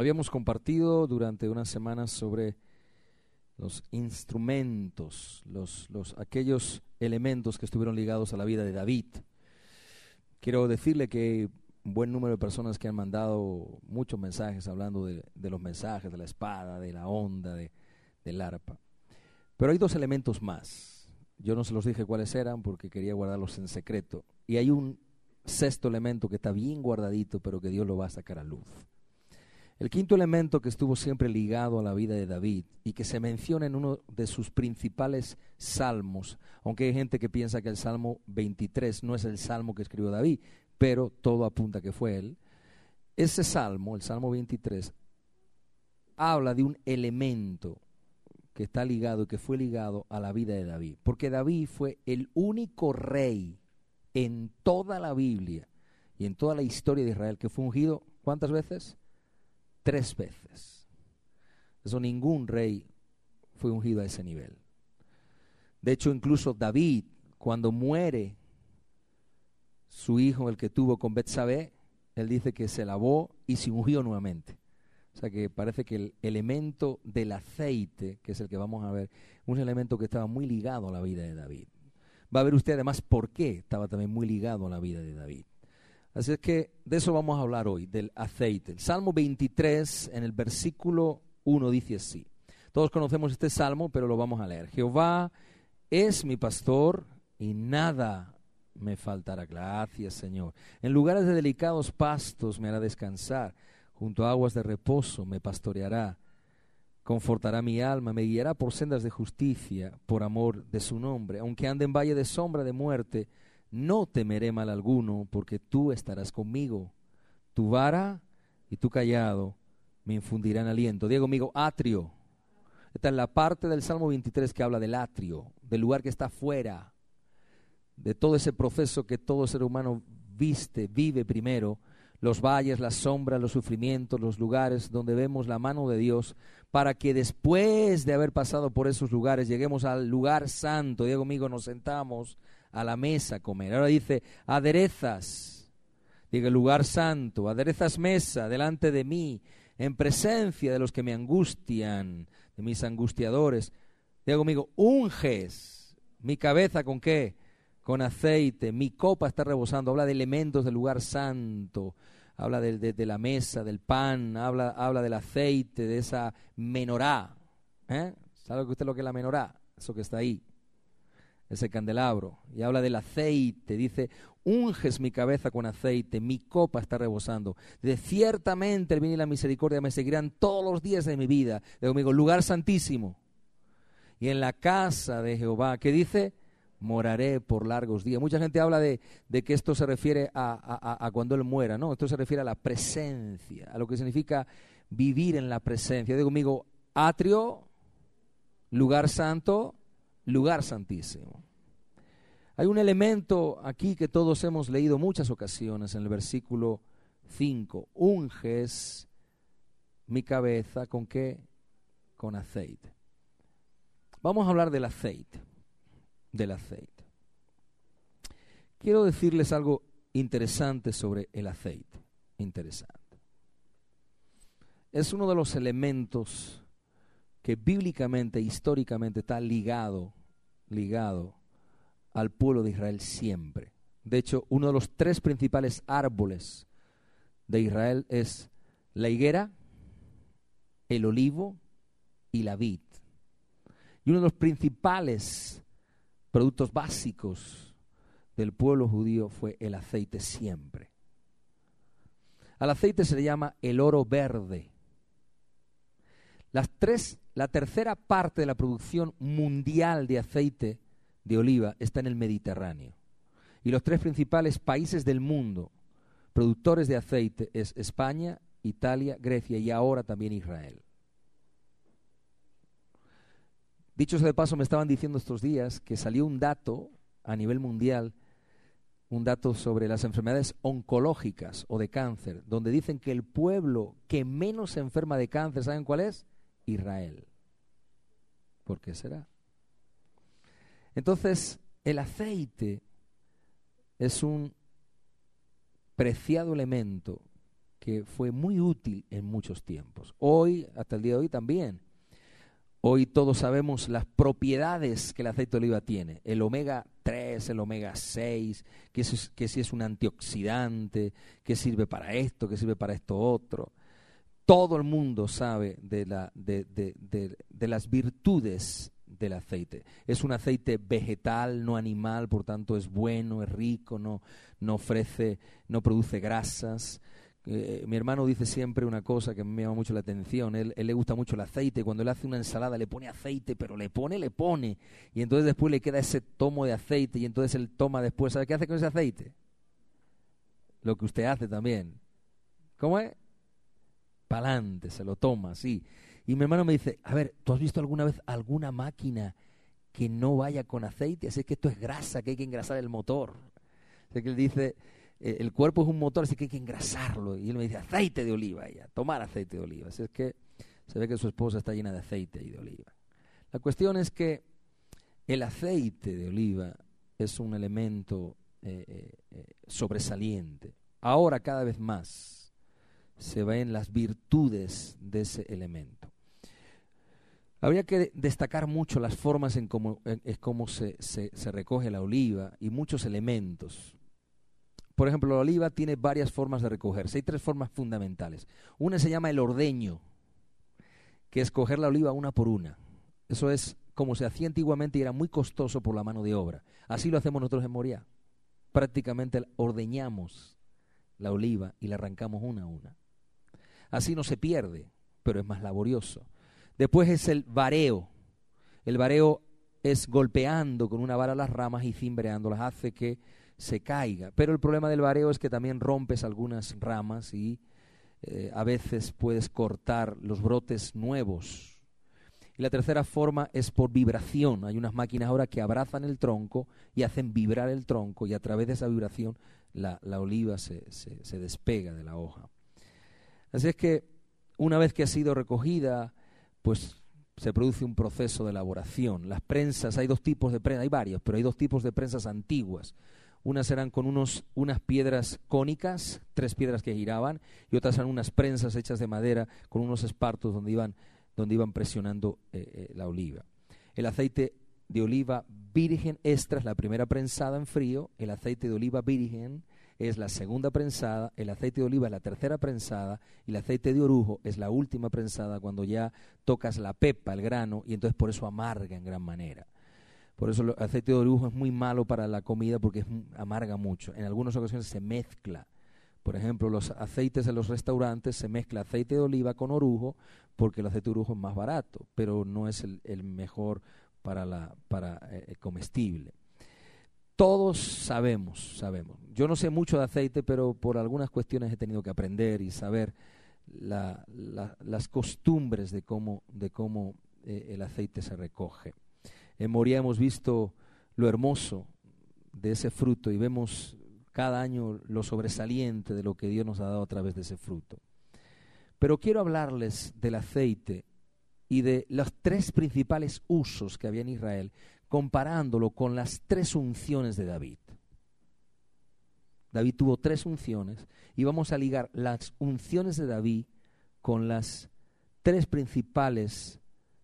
Habíamos compartido durante unas semanas sobre los instrumentos, aquellos elementos que estuvieron ligados a la vida de David. Quiero decirle que un buen número de personas que han mandado muchos mensajes hablando de los mensajes, de la espada, de la onda, del arpa. Pero hay dos elementos más. Yo no se los dije cuáles eran porque quería guardarlos en secreto. Y hay un sexto elemento que está bien guardadito, pero que Dios lo va a sacar a luz. El quinto elemento que estuvo siempre ligado a la vida de David y que se menciona en uno de sus principales salmos, aunque hay gente que piensa que el Salmo 23 no es el salmo que escribió David, pero todo apunta que fue él. Ese salmo, el Salmo 23, habla de un elemento que está ligado y que fue ligado a la vida de David, porque David fue el único rey en toda la Biblia y en toda la historia de Israel que fue ungido, ¿cuántas veces? 3 veces. Eso ningún rey fue ungido a ese nivel. De hecho, incluso David, cuando muere su hijo, el que tuvo con Betsabé, él dice que se lavó y se ungió nuevamente. O sea que parece que el elemento del aceite, que es el que vamos a ver, un elemento que estaba muy ligado a la vida de David. Va a ver usted además por qué estaba también muy ligado a la vida de David. Así es que de eso vamos a hablar hoy, del aceite. El Salmo 23, en el versículo 1, dice así. Todos conocemos este salmo, pero lo vamos a leer. Jehová es mi pastor y nada me faltará. Gracias, Señor. En lugares de delicados pastos me hará descansar. Junto a aguas de reposo me pastoreará. Confortará mi alma, me guiará por sendas de justicia, por amor de su nombre. Aunque ande en valle de sombra de muerte, no temeré mal alguno, porque tú estarás conmigo. Tu vara y tu cayado me infundirán aliento. Diga conmigo, atrio. Esta es la parte del Salmo 23 que habla del atrio, del lugar que está fuera, de todo ese proceso que todo ser humano vive primero, los valles, las sombras, los sufrimientos, los lugares donde vemos la mano de Dios, para que después de haber pasado por esos lugares lleguemos al lugar santo. Diga conmigo, nos sentamos a la mesa a comer. Ahora dice, aderezas, diga lugar santo, aderezas mesa delante de mí, en presencia de los que me angustian, de mis angustiadores. Diga conmigo, unges mi cabeza ¿con qué? Con aceite, mi copa está rebosando. Habla de elementos del lugar santo, habla de la mesa, del pan, habla del aceite, de esa menorá. ¿Sabe usted lo que es la menorá? Eso que está ahí, ese candelabro. Y habla del aceite, dice, unges mi cabeza con aceite, mi copa está rebosando. Dice, ciertamente el bien y la misericordia me seguirán todos los días de mi vida. Digo conmigo, lugar santísimo. Y en la casa de Jehová, ¿qué dice? Moraré por largos días. Mucha gente habla de que esto se refiere a cuando Él muera. No, esto se refiere a la presencia, a lo que significa vivir en la presencia. Digo conmigo, atrio, lugar santo, lugar santísimo. Hay un elemento aquí que todos hemos leído muchas ocasiones en el versículo 5. Unges mi cabeza ¿con qué? Con aceite. Vamos a hablar del aceite. Quiero decirles algo interesante sobre el aceite. Interesante. Es uno de los elementos que bíblicamente, históricamente está ligado al pueblo de Israel siempre. De hecho, uno de los 3 principales árboles de Israel es la higuera, el olivo y la vid. Y uno de los principales productos básicos del pueblo judío fue el aceite siempre. Al aceite se le llama el oro verde. La tercera parte de la producción mundial de aceite de oliva está en el Mediterráneo. Y los 3 principales países del mundo productores de aceite es España, Italia, Grecia y ahora también Israel. Dicho sea de paso, me estaban diciendo estos días que salió un dato a nivel mundial, un dato sobre las enfermedades oncológicas o de cáncer, donde dicen que el pueblo que menos se enferma de cáncer, ¿saben cuál es? Israel. ¿Por qué será? Entonces, el aceite es un preciado elemento que fue muy útil en muchos tiempos. Hoy, hasta el día de hoy también. Hoy todos sabemos las propiedades que el aceite de oliva tiene. El omega 3, el omega 6, que si es un antioxidante, que sirve para esto, que sirve para esto otro. Todo el mundo sabe de las virtudes del aceite. Es un aceite vegetal, no animal, por tanto es bueno, es rico, no produce grasas. Mi hermano dice siempre una cosa que me llama mucho la atención. Él le gusta mucho el aceite. Cuando él hace una ensalada le pone aceite, pero le pone. Y entonces después le queda ese tomo de aceite y entonces él toma después. ¿Sabe qué hace con ese aceite? Lo que usted hace también. ¿Cómo es? Pa'lante, se lo toma, sí. Y mi hermano me dice, a ver, ¿tú has visto alguna vez alguna máquina que no vaya con aceite? Así que esto es grasa, que hay que engrasar el motor. Así que él dice, el cuerpo es un motor, así que hay que engrasarlo. Y él me dice, aceite de oliva, ella, tomar aceite de oliva. Así es que se ve que su esposa está llena de aceite y de oliva. La cuestión es que el aceite de oliva es un elemento sobresaliente. Ahora cada vez más se ven las virtudes de ese elemento. Habría que destacar mucho las formas en cómo se recoge la oliva y muchos elementos. Por ejemplo, la oliva tiene varias formas de recogerse. Hay 3 formas fundamentales. Una se llama el ordeño, que es coger la oliva una por una. Eso es como se hacía antiguamente y era muy costoso por la mano de obra. Así lo hacemos nosotros en Moriah. Prácticamente ordeñamos la oliva y la arrancamos una a una. Así no se pierde, pero es más laborioso. Después es el vareo. El vareo es golpeando con una vara las ramas y cimbreándolas, hace que se caiga. Pero el problema del vareo es que también rompes algunas ramas y a veces puedes cortar los brotes nuevos. Y la tercera forma es por vibración. Hay unas máquinas ahora que abrazan el tronco y hacen vibrar el tronco y a través de esa vibración la oliva se despega de la hoja. Así es que una vez que ha sido recogida, pues se produce un proceso de elaboración. Las prensas, hay 2 tipos de prensas, hay varios, pero hay 2 tipos de prensas antiguas. Unas eran con unas piedras cónicas, 3 piedras que giraban, y otras eran unas prensas hechas de madera con unos espartos donde iban presionando la oliva. El aceite de oliva virgen extra es la primera prensada en frío, el aceite de oliva virgen es la segunda prensada, el aceite de oliva es la tercera prensada y el aceite de orujo es la última prensada cuando ya tocas la pepa, el grano, y entonces por eso amarga en gran manera. Por eso el aceite de orujo es muy malo para la comida porque amarga mucho. En algunas ocasiones se mezcla. Por ejemplo, los aceites en los restaurantes se mezcla aceite de oliva con orujo porque el aceite de orujo es más barato, pero no es el mejor para comestible. Todos sabemos. Yo no sé mucho de aceite, pero por algunas cuestiones he tenido que aprender y saber las costumbres de cómo el aceite se recoge. En Moriah hemos visto lo hermoso de ese fruto y vemos cada año lo sobresaliente de lo que Dios nos ha dado a través de ese fruto. Pero quiero hablarles del aceite y de los 3 principales usos que había en Israel, comparándolo con las 3 unciones de David. David tuvo 3 unciones y vamos a ligar las unciones de David con las 3 principales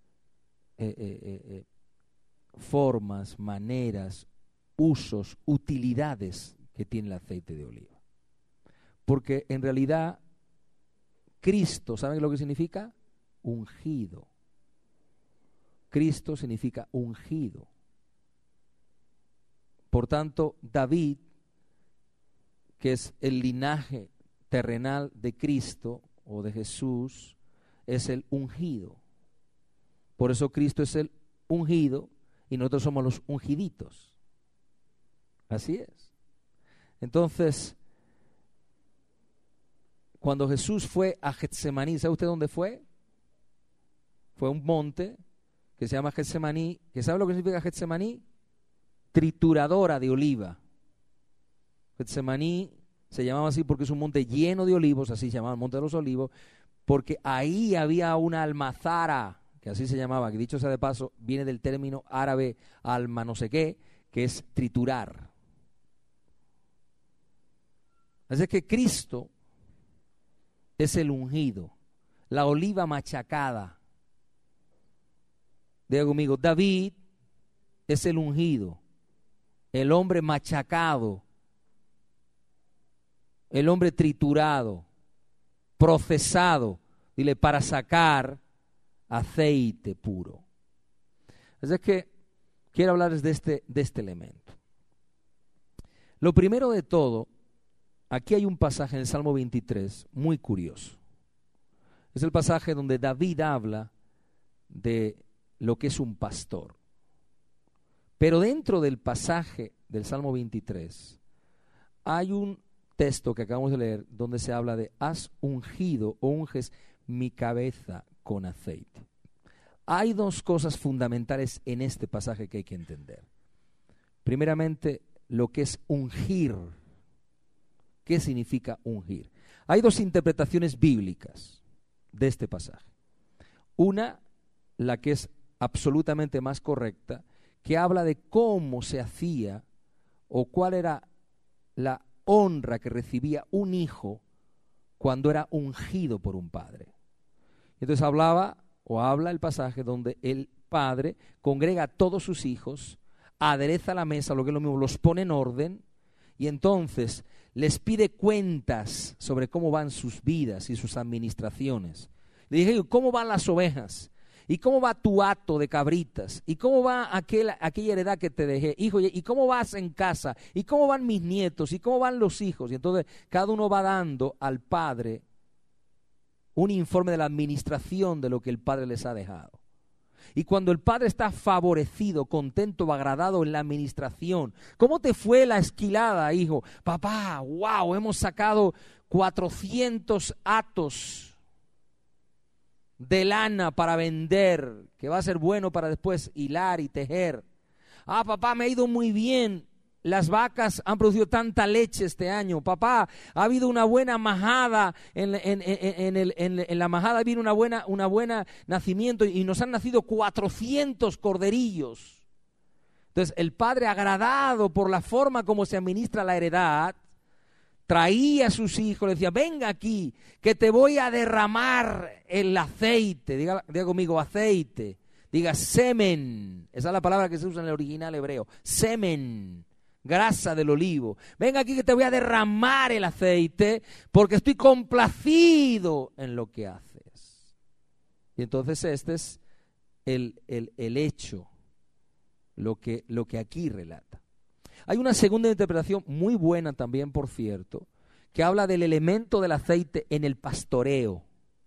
formas, maneras, usos, utilidades que tiene el aceite de oliva. Porque en realidad Cristo, ¿saben lo que significa? Ungido. Cristo significa ungido. Por tanto, David, que es el linaje terrenal de Cristo o de Jesús, es el ungido. Por eso Cristo es el ungido y nosotros somos los ungiditos. Así es. Entonces, cuando Jesús fue a Getsemaní, ¿sabe usted dónde fue? Fue a un monte que se llama Getsemaní. ¿Que sabe lo que significa Getsemaní? Trituradora de oliva. Getsemaní se llamaba así porque es un monte lleno de olivos, así se llamaba el monte de los olivos, porque ahí había una almazara, que así se llamaba, que dicho sea de paso, viene del término árabe alma no sé qué, que es triturar. Así que Cristo es el ungido, la oliva machacada. Diga conmigo, David es el ungido, el hombre machacado, el hombre triturado, procesado, dile, para sacar aceite puro. Así que quiero hablarles de este elemento. Lo primero de todo, aquí hay un pasaje en el Salmo 23 muy curioso. Es el pasaje donde David habla de lo que es un pastor. Pero dentro del pasaje del Salmo 23 hay un texto que acabamos de leer donde se habla de has ungido o unges mi cabeza con aceite. Hay dos cosas fundamentales en este pasaje que hay que entender. Primeramente, lo que es ungir. ¿Qué significa ungir? Hay dos interpretaciones bíblicas de este pasaje. Una, la que es absolutamente más correcta, que habla de cómo se hacía o cuál era la honra que recibía un hijo cuando era ungido por un padre. Entonces habla el pasaje donde el padre congrega a todos sus hijos, adereza la mesa, lo que es lo mismo, los pone en orden y entonces les pide cuentas sobre cómo van sus vidas y sus administraciones. Le dije, ¿cómo van las ovejas? ¿Y cómo va tu hato de cabritas? ¿Y cómo va aquella heredad que te dejé? Hijo, ¿y cómo vas en casa? ¿Y cómo van mis nietos? ¿Y cómo van los hijos? Y entonces cada uno va dando al padre un informe de la administración de lo que el padre les ha dejado. Y cuando el padre está favorecido, contento o agradado en la administración, ¿cómo te fue la esquilada, hijo? Papá, wow, hemos sacado 400 hatos de lana para vender, que va a ser bueno para después hilar y tejer. Ah, papá, me ha ido muy bien. Las vacas han producido tanta leche este año. Papá, ha habido una buena majada, en la majada viene una buena nacimiento y nos han nacido 400 corderillos. Entonces, el padre, agradado por la forma como se administra la heredad, traía a sus hijos, le decía, venga aquí, que te voy a derramar el aceite. Diga conmigo, aceite. Diga, semen. Esa es la palabra que se usa en el original hebreo. Semen. Grasa del olivo. Venga aquí que te voy a derramar el aceite porque estoy complacido en lo que haces. Y entonces este es el hecho, lo que aquí relata. Hay una segunda interpretación muy buena también, por cierto, que habla del elemento del aceite en el pastoreo.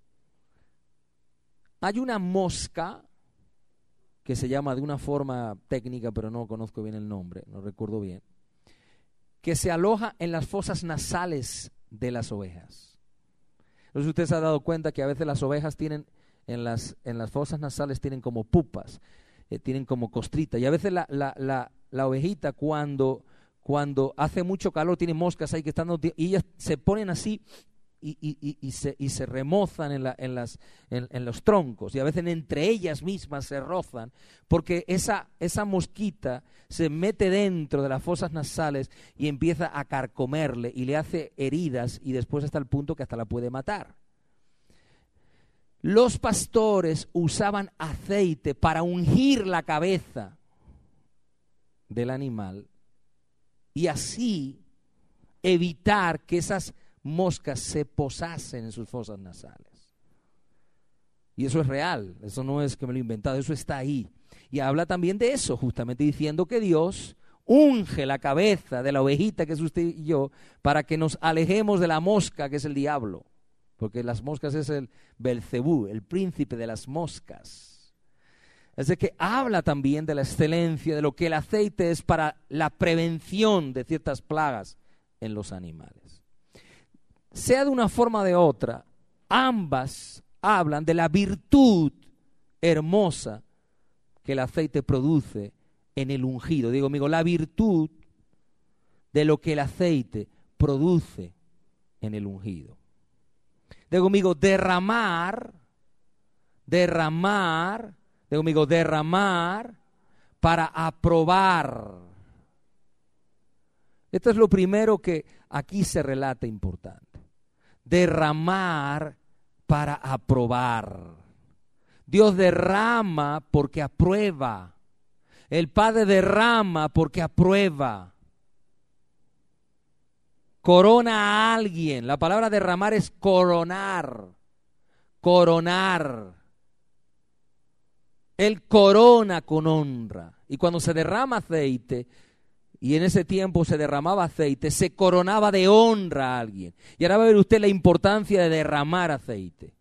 Hay una mosca que se llama de una forma técnica, pero no conozco bien el nombre, no recuerdo bien, que se aloja en las fosas nasales de las ovejas. No sé si usted se ha dado cuenta que a veces las ovejas tienen, en las fosas nasales tienen como pupas, tienen como costrita, y a veces la ovejita cuando hace mucho calor, tiene moscas ahí que están, y ellas se ponen así y se remozan en los troncos, y a veces entre ellas mismas se rozan, porque esa mosquita se mete dentro de las fosas nasales y empieza a carcomerle y le hace heridas y después hasta el punto que hasta la puede matar. Los pastores usaban aceite para ungir la cabeza del animal y así evitar que esas moscas se posasen en sus fosas nasales. Y eso es real, eso no es que me lo he inventado, eso está ahí. Y habla también de eso, justamente diciendo que Dios unge la cabeza de la ovejita que es usted y yo para que nos alejemos de la mosca que es el diablo. Porque las moscas es el Belcebú, el príncipe de las moscas. Es de que habla también de la excelencia, de lo que el aceite es para la prevención de ciertas plagas en los animales. Sea de una forma o de otra, ambas hablan de la virtud hermosa que el aceite produce en el ungido. Digo, amigo, la virtud de lo que el aceite produce en el ungido. Digo, amigo, derramar para aprobar. Esto es lo primero que aquí se relata importante. derramar para aprobar. Dios derrama porque aprueba. El Padre derrama porque aprueba. Corona a alguien. La palabra derramar es coronar. Coronar. Él corona con honra. Y cuando se derrama aceite, y en ese tiempo se derramaba aceite, se coronaba de honra a alguien. Y ahora va a ver usted la importancia de derramar aceite.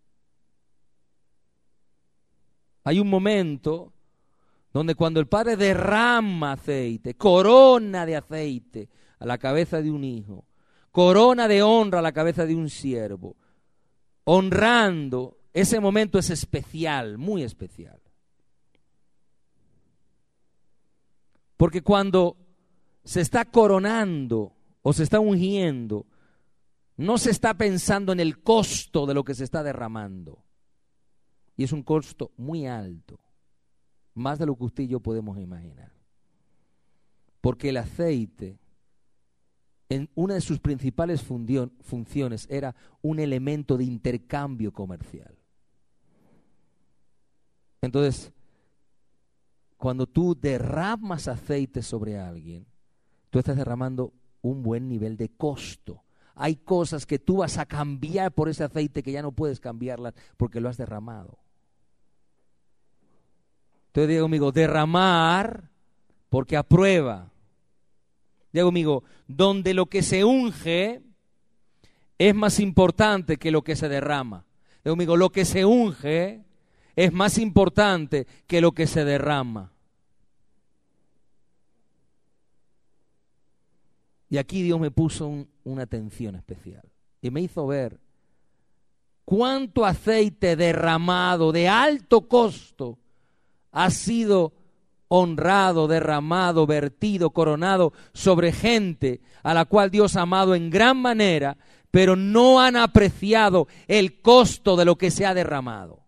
Hay un momento donde cuando el Padre derrama aceite, corona de aceite a la cabeza de un hijo, corona de honra a la cabeza de un siervo, honrando, ese momento es especial, muy especial. Porque cuando se está coronando o se está ungiendo, no se está pensando en el costo de lo que se está derramando. Y es un costo muy alto, más de lo que usted y yo podemos imaginar. Porque el aceite, en una de sus principales funciones, era un elemento de intercambio comercial. Entonces, cuando tú derramas aceite sobre alguien, tú estás derramando un buen nivel de costo. Hay cosas que tú vas a cambiar por ese aceite que ya no puedes cambiarlas porque lo has derramado. Entonces digo conmigo, derramar porque aprueba. Digo conmigo, donde lo que se unge es más importante que lo que se derrama. Digo conmigo, lo que se unge es más importante que lo que se derrama. Y aquí Dios me puso una atención especial y me hizo ver cuánto aceite derramado de alto costo ha sido honrado, derramado, vertido, coronado sobre gente a la cual Dios ha amado en gran manera, pero no han apreciado el costo de lo que se ha derramado.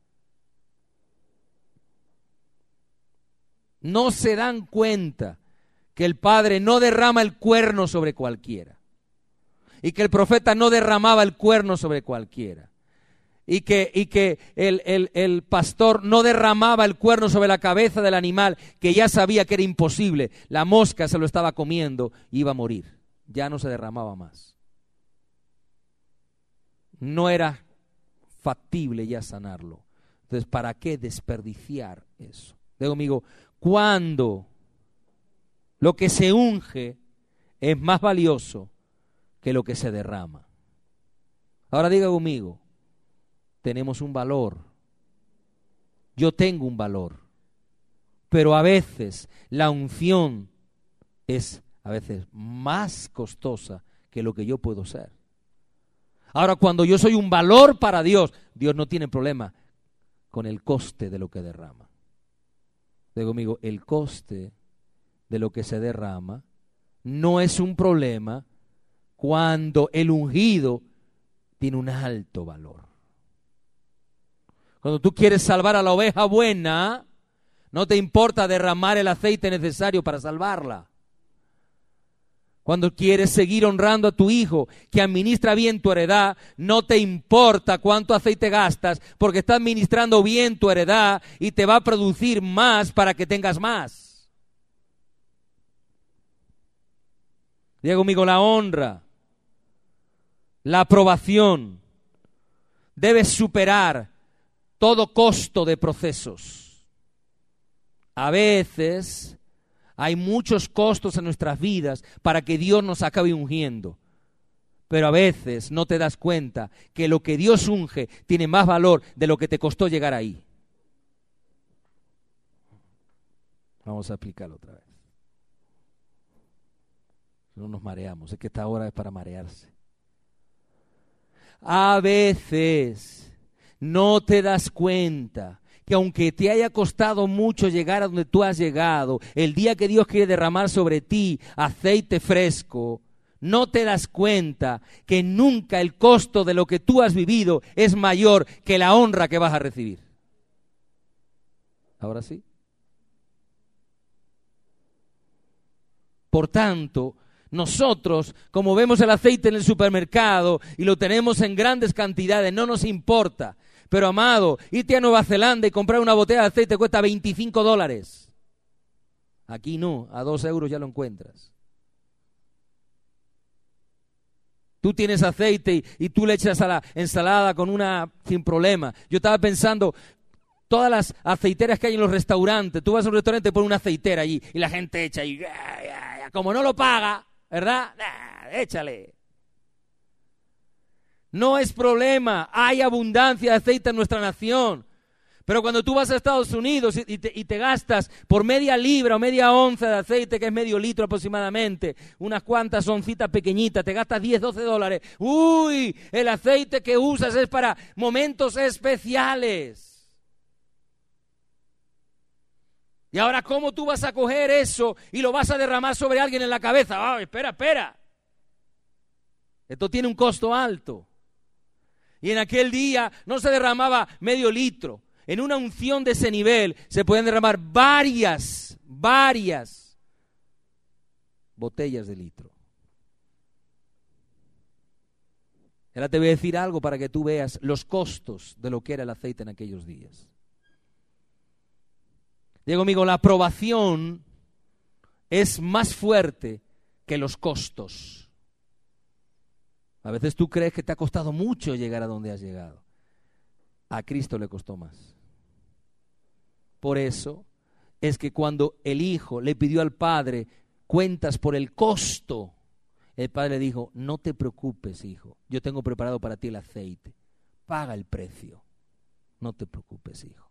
No se dan cuenta que el Padre no derrama el cuerno sobre cualquiera, y que el profeta no derramaba el cuerno sobre cualquiera, y que el pastor no derramaba el cuerno sobre la cabeza del animal, que ya sabía que era imposible, la mosca se lo estaba comiendo y iba a morir, ya no se derramaba más. No era factible ya sanarlo. Entonces, ¿para qué desperdiciar eso? Digo, amigo, cuando lo que se unge es más valioso que lo que se derrama. Ahora diga conmigo, tenemos un valor. Yo tengo un valor. Pero a veces la unción es a veces más costosa que lo que yo puedo ser. Ahora, cuando yo soy un valor para Dios, Dios no tiene problema con el coste de lo que derrama. Digo conmigo, el coste de lo que se derrama no es un problema cuando el ungido tiene un alto valor. Cuando tú quieres salvar a la oveja buena, no te importa derramar el aceite necesario para salvarla. Cuando quieres seguir honrando a tu hijo que administra bien tu heredad, no te importa cuánto aceite gastas, porque está administrando bien tu heredad y te va a producir más para que tengas más. Diga conmigo, la honra, la aprobación debe superar todo costo de procesos. A veces hay muchos costos en nuestras vidas para que Dios nos acabe ungiendo. Pero a veces no te das cuenta que lo que Dios unge tiene más valor de lo que te costó llegar ahí. Vamos a explicarlo otra vez. No nos mareamos, es que esta hora es para marearse. A veces no te das cuenta que aunque te haya costado mucho llegar a donde tú has llegado, el día que Dios quiere derramar sobre ti aceite fresco, no te das cuenta que nunca el costo de lo que tú has vivido es mayor que la honra que vas a recibir. ¿Ahora sí? Por tanto, Nosotros, como vemos el aceite en el supermercado y lo tenemos en grandes cantidades, no nos importa. Pero, amado, irte a Nueva Zelanda y comprar una botella de aceite cuesta $25. Aquí no, a 2 euros ya lo encuentras. Tú tienes aceite y tú le echas a la ensalada sin problema. Yo estaba pensando, todas las aceiteras que hay en los restaurantes, tú vas a un restaurante y pones una aceitera allí y la gente echa y como no lo paga, ¿verdad? Échale. No es problema, hay abundancia de aceite en nuestra nación. Pero cuando tú vas a Estados Unidos y te gastas por media libra o media onza de aceite, que es medio litro aproximadamente, unas cuantas oncitas pequeñitas, te gastas $10, $12. ¡Uy! El aceite que usas es para momentos especiales. Y ahora, ¿cómo tú vas a coger eso y lo vas a derramar sobre alguien en la cabeza? ¡Oh, espera! Esto tiene un costo alto. Y en aquel día no se derramaba medio litro. En una unción de ese nivel se pueden derramar varias botellas de litro. Ahora te voy a decir algo para que tú veas los costos de lo que era el aceite en aquellos días. Digo, amigo, la aprobación es más fuerte que los costos. A veces tú crees que te ha costado mucho llegar a donde has llegado. A Cristo le costó más. Por eso es que cuando el Hijo le pidió al Padre cuentas por el costo, el Padre le dijo, no te preocupes, hijo, yo tengo preparado para ti el aceite. Paga el precio. No te preocupes, hijo.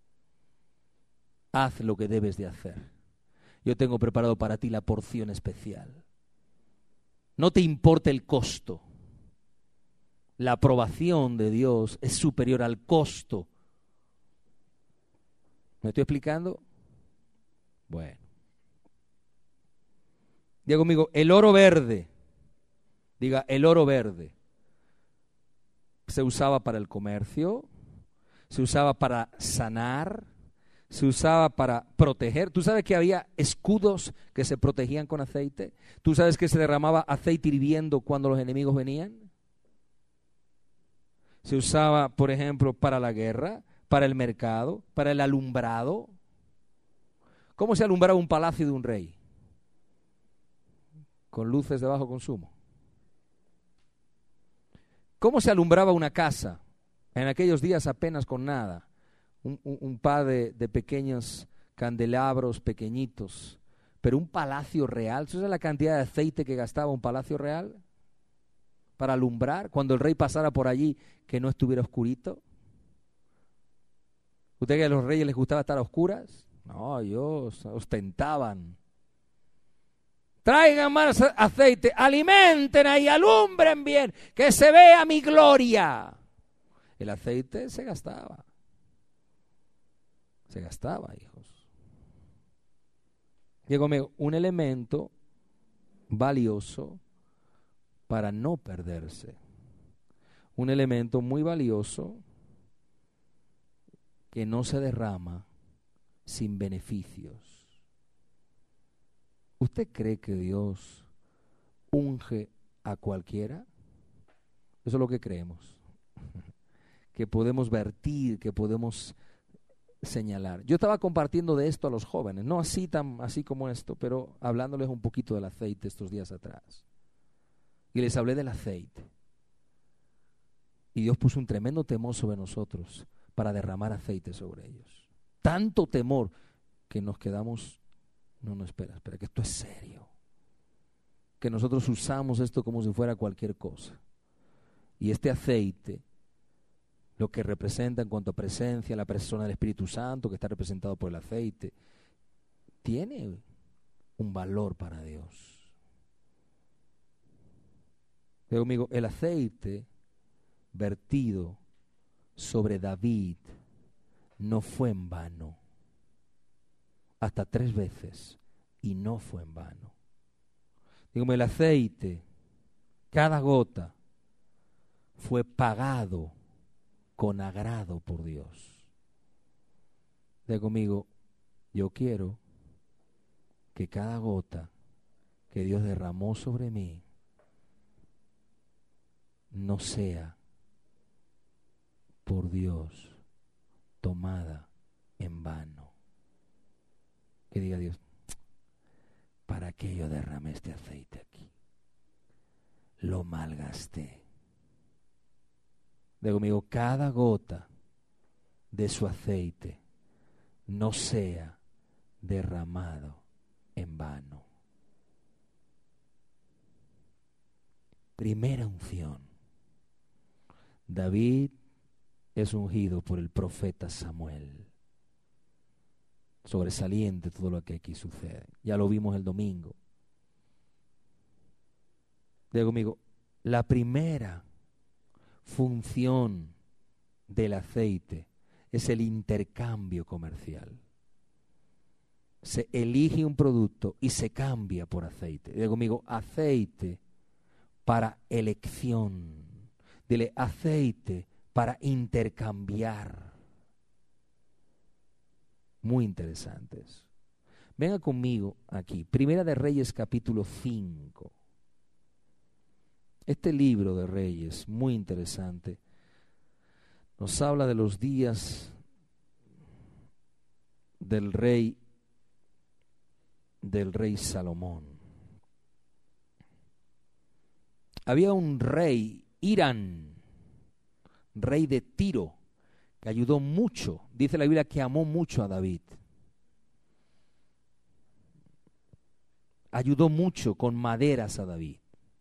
Haz lo que debes de hacer. Yo tengo preparado para ti la porción especial. No te importa el costo. La aprobación de Dios es superior al costo. ¿Me estoy explicando? Bueno. Diga conmigo, el oro verde. Diga, el oro verde. Se usaba para el comercio, se usaba para sanar, se usaba para proteger. ¿Tú sabes que había escudos que se protegían con aceite? ¿Tú sabes que se derramaba aceite hirviendo cuando los enemigos venían? Se usaba, por ejemplo, para la guerra, para el mercado, para el alumbrado. ¿Cómo se alumbraba un palacio de un rey? Con luces de bajo consumo. ¿Cómo se alumbraba una casa? En aquellos días apenas con nada. Un par de pequeños candelabros pequeñitos. Pero un palacio real, ¿sabes la cantidad de aceite que gastaba un palacio real? Para alumbrar, cuando el rey pasara por allí, que no estuviera oscurito. ¿Usted que a los reyes les gustaba estar a oscuras? No, ellos ostentaban. Traigan más aceite, alimenten ahí, alumbren bien, que se vea mi gloria. El aceite se gastaba. Se gastaba, hijos. Digo, un elemento valioso para no perderse. Un elemento muy valioso que no se derrama sin beneficios. ¿Usted cree que Dios unge a cualquiera? Eso es lo que creemos. Que podemos vertir, que podemos señalar. Yo estaba compartiendo de esto a los jóvenes, no así como esto, pero hablándoles un poquito del aceite estos días atrás. Y les hablé del aceite. Y Dios puso un tremendo temor sobre nosotros para derramar aceite sobre ellos. Tanto temor que nos quedamos, no, espera, que esto es serio. Que nosotros usamos esto como si fuera cualquier cosa. Y este aceite, lo que representa en cuanto a presencia, la persona del Espíritu Santo, que está representado por el aceite, tiene un valor para Dios. Digo, amigo, el aceite vertido sobre David no fue en vano. Hasta 3 veces, y no fue en vano. Dígame, el aceite, cada gota, fue pagado con agrado por Dios. Diga conmigo, yo quiero que cada gota que Dios derramó sobre mí no sea por Dios tomada en vano. Que diga Dios, ¿para qué yo derramé este aceite aquí? Lo malgasté. Digo conmigo, cada gota de su aceite no sea derramado en vano. Primera unción. David es ungido por el profeta Samuel. Sobresaliente todo lo que aquí sucede. Ya lo vimos el domingo. Diga conmigo, la primera función del aceite es el intercambio comercial. Se elige un producto y se cambia por aceite. Diga conmigo, aceite para elección. Dile, aceite para intercambiar. Muy interesantes. Venga conmigo aquí. Primera de Reyes, capítulo 5. Este libro de Reyes, muy interesante, nos habla de los días del rey Salomón. Había un rey, Hirán, rey de Tiro, que ayudó mucho. Dice la Biblia que amó mucho a David. Ayudó mucho con maderas a David.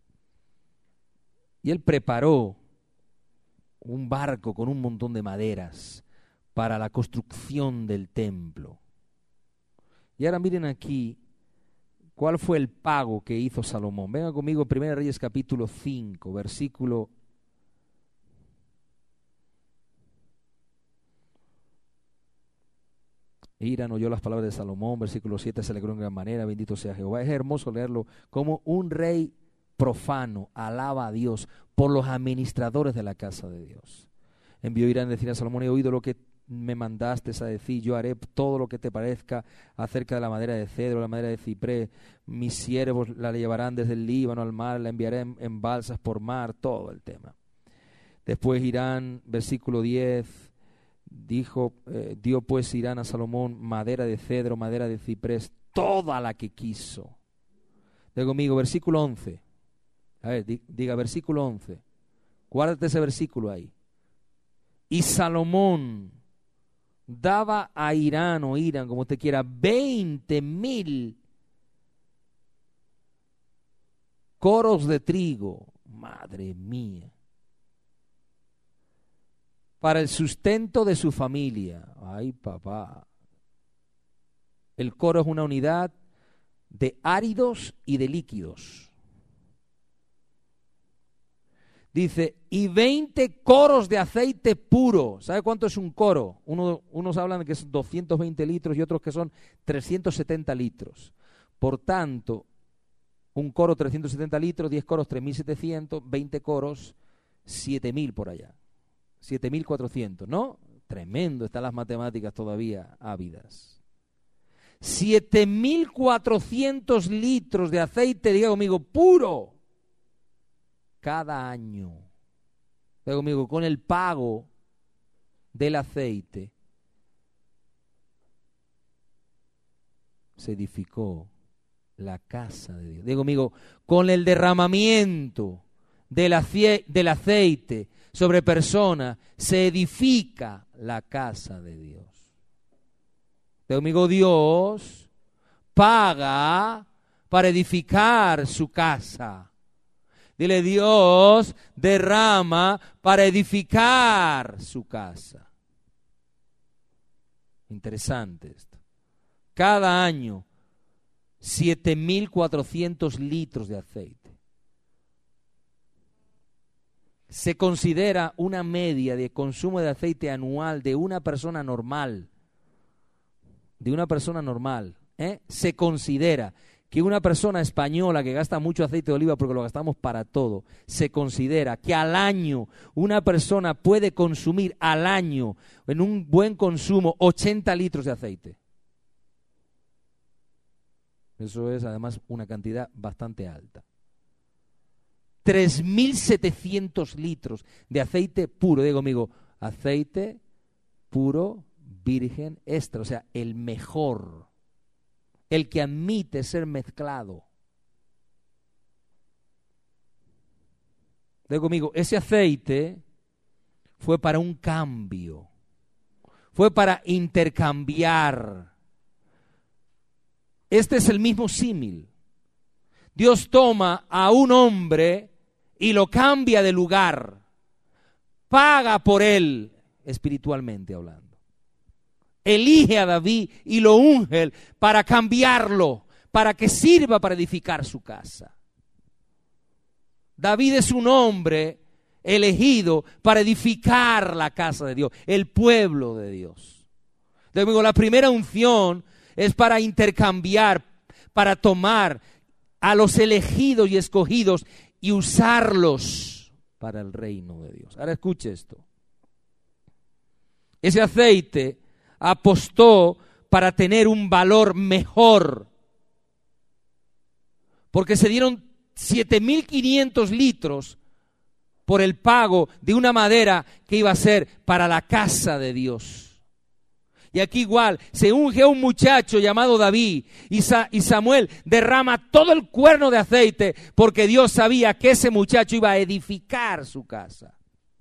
Y él preparó un barco con un montón de maderas para la construcción del templo. Y ahora miren aquí cuál fue el pago que hizo Salomón. Vengan conmigo, 1 Reyes capítulo 5, versículo Hirán oyó las palabras de Salomón, versículo 7, se alegró en gran manera, bendito sea Jehová. Es hermoso leerlo, como un rey profano alaba a Dios por los administradores de la casa de Dios. Envió Hirán a decir a Salomón, he oído lo que me mandaste a decir, yo haré todo lo que te parezca acerca de la madera de cedro, la madera de ciprés, mis siervos la llevarán desde el Líbano al mar, la enviaré en balsas por mar, todo el tema. Después Hirán, versículo 10, dio pues Hirán a Salomón madera de cedro, madera de ciprés, toda la que quiso. Diga conmigo, versículo 11. A ver, diga versículo 11. Guárdate ese versículo ahí. Y Salomón daba a Hirán, o Hirán, como usted quiera, 20,000 coros de trigo. Madre mía. Para el sustento de su familia. Ay, papá. El coro es una unidad de áridos y de líquidos. Dice, y 20 coros de aceite puro. ¿Sabe cuánto es un coro? Unos hablan de que es 220 litros y otros que son 370 litros. Por tanto, un coro 370 litros, 10 coros 3.700, 20 coros 7.000 por allá. 7.400, ¿no? Tremendo, están las matemáticas todavía ávidas. 7.400 litros de aceite, diga conmigo, puro. Cada año, diga conmigo, con el pago del aceite, se edificó la casa de Dios. Diga conmigo, con el derramamiento del aceite sobre personas, se edifica la casa de Dios. Diga conmigo, Dios paga para edificar su casa. Dile, Dios derrama para edificar su casa. Interesante esto. Cada año, 7.400 litros de aceite. Se considera una media de consumo de aceite anual de una persona normal. De una persona normal. Se considera que una persona española que gasta mucho aceite de oliva, porque lo gastamos para todo, se considera que al año una persona puede consumir al año, en un buen consumo, 80 litros de aceite. Eso es además una cantidad bastante alta. 3.700 litros de aceite puro. Digo conmigo, aceite puro, virgen extra, o sea, el mejor, el que admite ser mezclado. Digo conmigo, ese aceite fue para un cambio, fue para intercambiar. Este es el mismo símil. Dios toma a un hombre y lo cambia de lugar, paga por él, espiritualmente hablando. Elige a David y lo unge para cambiarlo, para que sirva para edificar su casa. David es un hombre elegido para edificar la casa de Dios, el pueblo de Dios. Luego, la primera unción es para intercambiar, para tomar a los elegidos y escogidos y usarlos para el reino de Dios. Ahora escuche esto. Ese aceite apostó para tener un valor mejor, porque se dieron 7.500 litros por el pago de una madera que iba a ser para la casa de Dios. Y aquí igual, se unge a un muchacho llamado David y Samuel derrama todo el cuerno de aceite porque Dios sabía que ese muchacho iba a edificar su casa.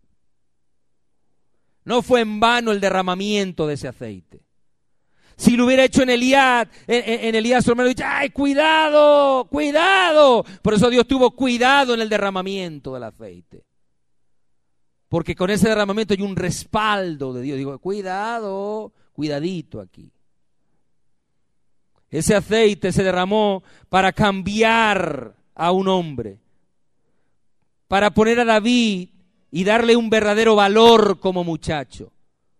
No fue en vano el derramamiento de ese aceite. Si lo hubiera hecho en Elías su hermano, dice, ¡ay, cuidado, cuidado! Por eso Dios tuvo cuidado en el derramamiento del aceite. Porque con ese derramamiento hay un respaldo de Dios. Digo, cuidado, cuidadito aquí. Ese aceite se derramó para cambiar a un hombre, para poner a David y darle un verdadero valor como muchacho.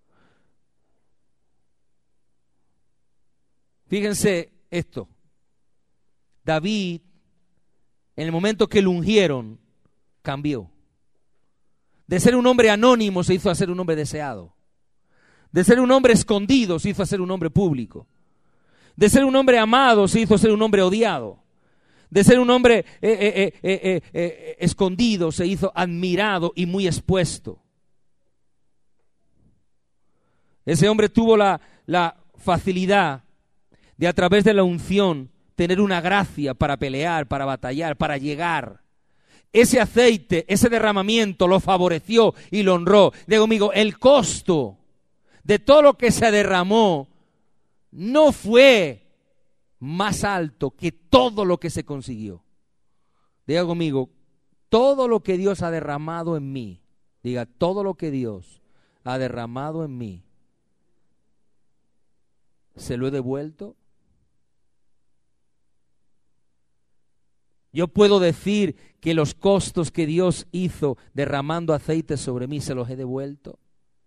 Fíjense esto. David, en el momento que lo ungieron, cambió. De ser un hombre anónimo se hizo a ser un hombre deseado. De ser un hombre escondido se hizo a ser un hombre público. De ser un hombre amado se hizo a ser un hombre odiado. De ser un hombre escondido se hizo admirado y muy expuesto. Ese hombre tuvo la facilidad de, a través de la unción, tener una gracia para pelear, para batallar, para llegar. Ese aceite, ese derramamiento lo favoreció y lo honró. Digo, amigo, el costo de todo lo que se derramó no fue más alto que todo lo que se consiguió. Diga conmigo, todo lo que Dios ha derramado en mí, diga, todo lo que Dios ha derramado en mí, ¿se lo he devuelto? Yo puedo decir que los costos que Dios hizo derramando aceite sobre mí, ¿se los he devuelto?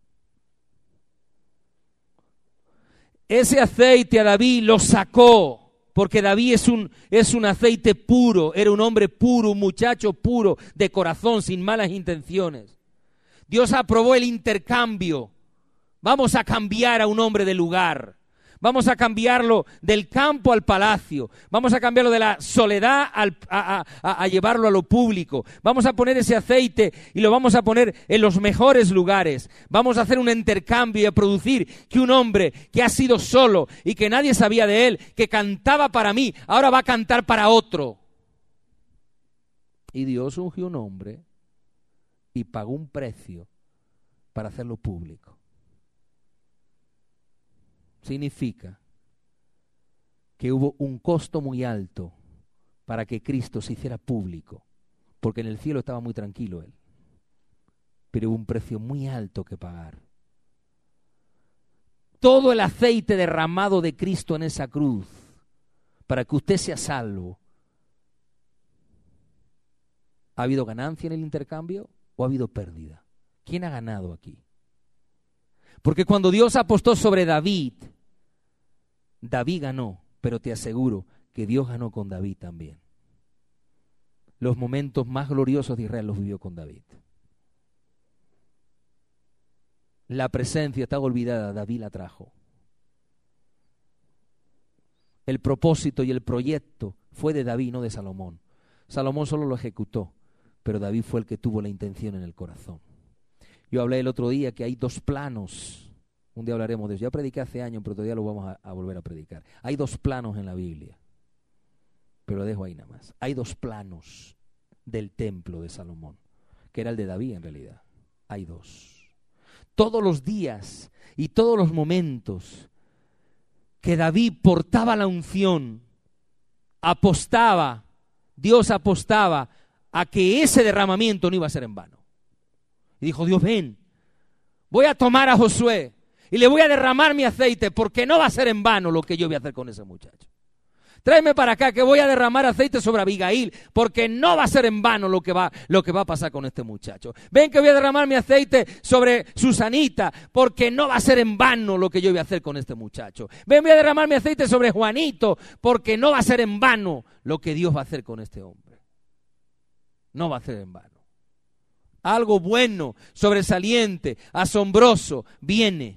Ese aceite a David lo sacó, porque David es un aceite puro, era un hombre puro, un muchacho puro, de corazón, sin malas intenciones. Dios aprobó el intercambio. Vamos a cambiar a un hombre de lugar. Vamos a cambiarlo del campo al palacio. Vamos a cambiarlo de la soledad a llevarlo a lo público. Vamos a poner ese aceite y lo vamos a poner en los mejores lugares. Vamos a hacer un intercambio y a producir que un hombre que ha sido solo y que nadie sabía de él, que cantaba para mí, ahora va a cantar para otro. Y Dios ungió un hombre y pagó un precio para hacerlo público. Significa que hubo un costo muy alto para que Cristo se hiciera público, porque en el cielo estaba muy tranquilo él, pero hubo un precio muy alto que pagar. Todo el aceite derramado de Cristo en esa cruz, para que usted sea salvo, ¿ha habido ganancia en el intercambio o ha habido pérdida? ¿Quién ha ganado aquí? Porque cuando Dios apostó sobre David, David ganó, pero te aseguro que Dios ganó con David también. Los momentos más gloriosos de Israel los vivió con David. La presencia estaba olvidada, David la trajo. el propósito y el proyecto fue de David, no de Salomón. Salomón solo lo ejecutó, pero David fue el que tuvo la intención en el corazón. Yo hablé el otro día que hay dos planos. Un día hablaremos de eso. Ya prediqué hace años, pero todavía lo vamos a volver a predicar. Hay dos planos en la Biblia, pero lo dejo ahí nada más. Hay dos planos del templo de Salomón, que era el de David en realidad. Hay dos. Todos los días y todos los momentos que David portaba la unción, apostaba, Dios apostaba a que ese derramamiento no iba a ser en vano. Y dijo, Dios, ven, voy a tomar a Josué y le voy a derramar mi aceite, porque no va a ser en vano lo que yo voy a hacer con ese muchacho. Tráeme para acá que voy a derramar aceite sobre Abigail, porque no va a ser en vano lo que va a pasar con este muchacho. Ven que voy a derramar mi aceite sobre Susanita, porque no va a ser en vano lo que yo voy a hacer con este muchacho. Ven, voy a derramar mi aceite sobre Juanito, porque no va a ser en vano lo que Dios va a hacer con este hombre. No va a ser en vano. Algo bueno, sobresaliente, asombroso, viene.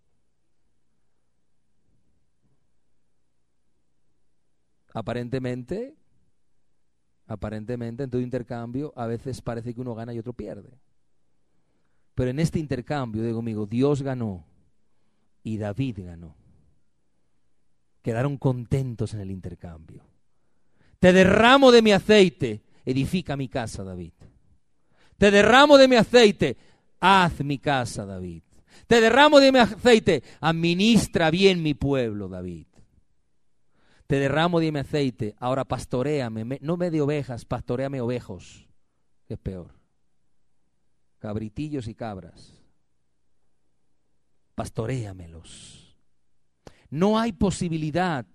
Aparentemente, en todo intercambio, a veces parece que uno gana y otro pierde. Pero en este intercambio, digo amigo, Dios ganó y David ganó. Quedaron contentos en el intercambio. Te derramo de mi aceite, edifica mi casa, David. Te derramo de mi aceite, haz mi casa, David. Te derramo de mi aceite, administra bien mi pueblo, David. Te derramo de mi aceite, ahora pastoréame, no me de ovejas, pastoréame ovejos, que es peor. Cabritillos y cabras. Pastoréamelos. No hay posibilidad,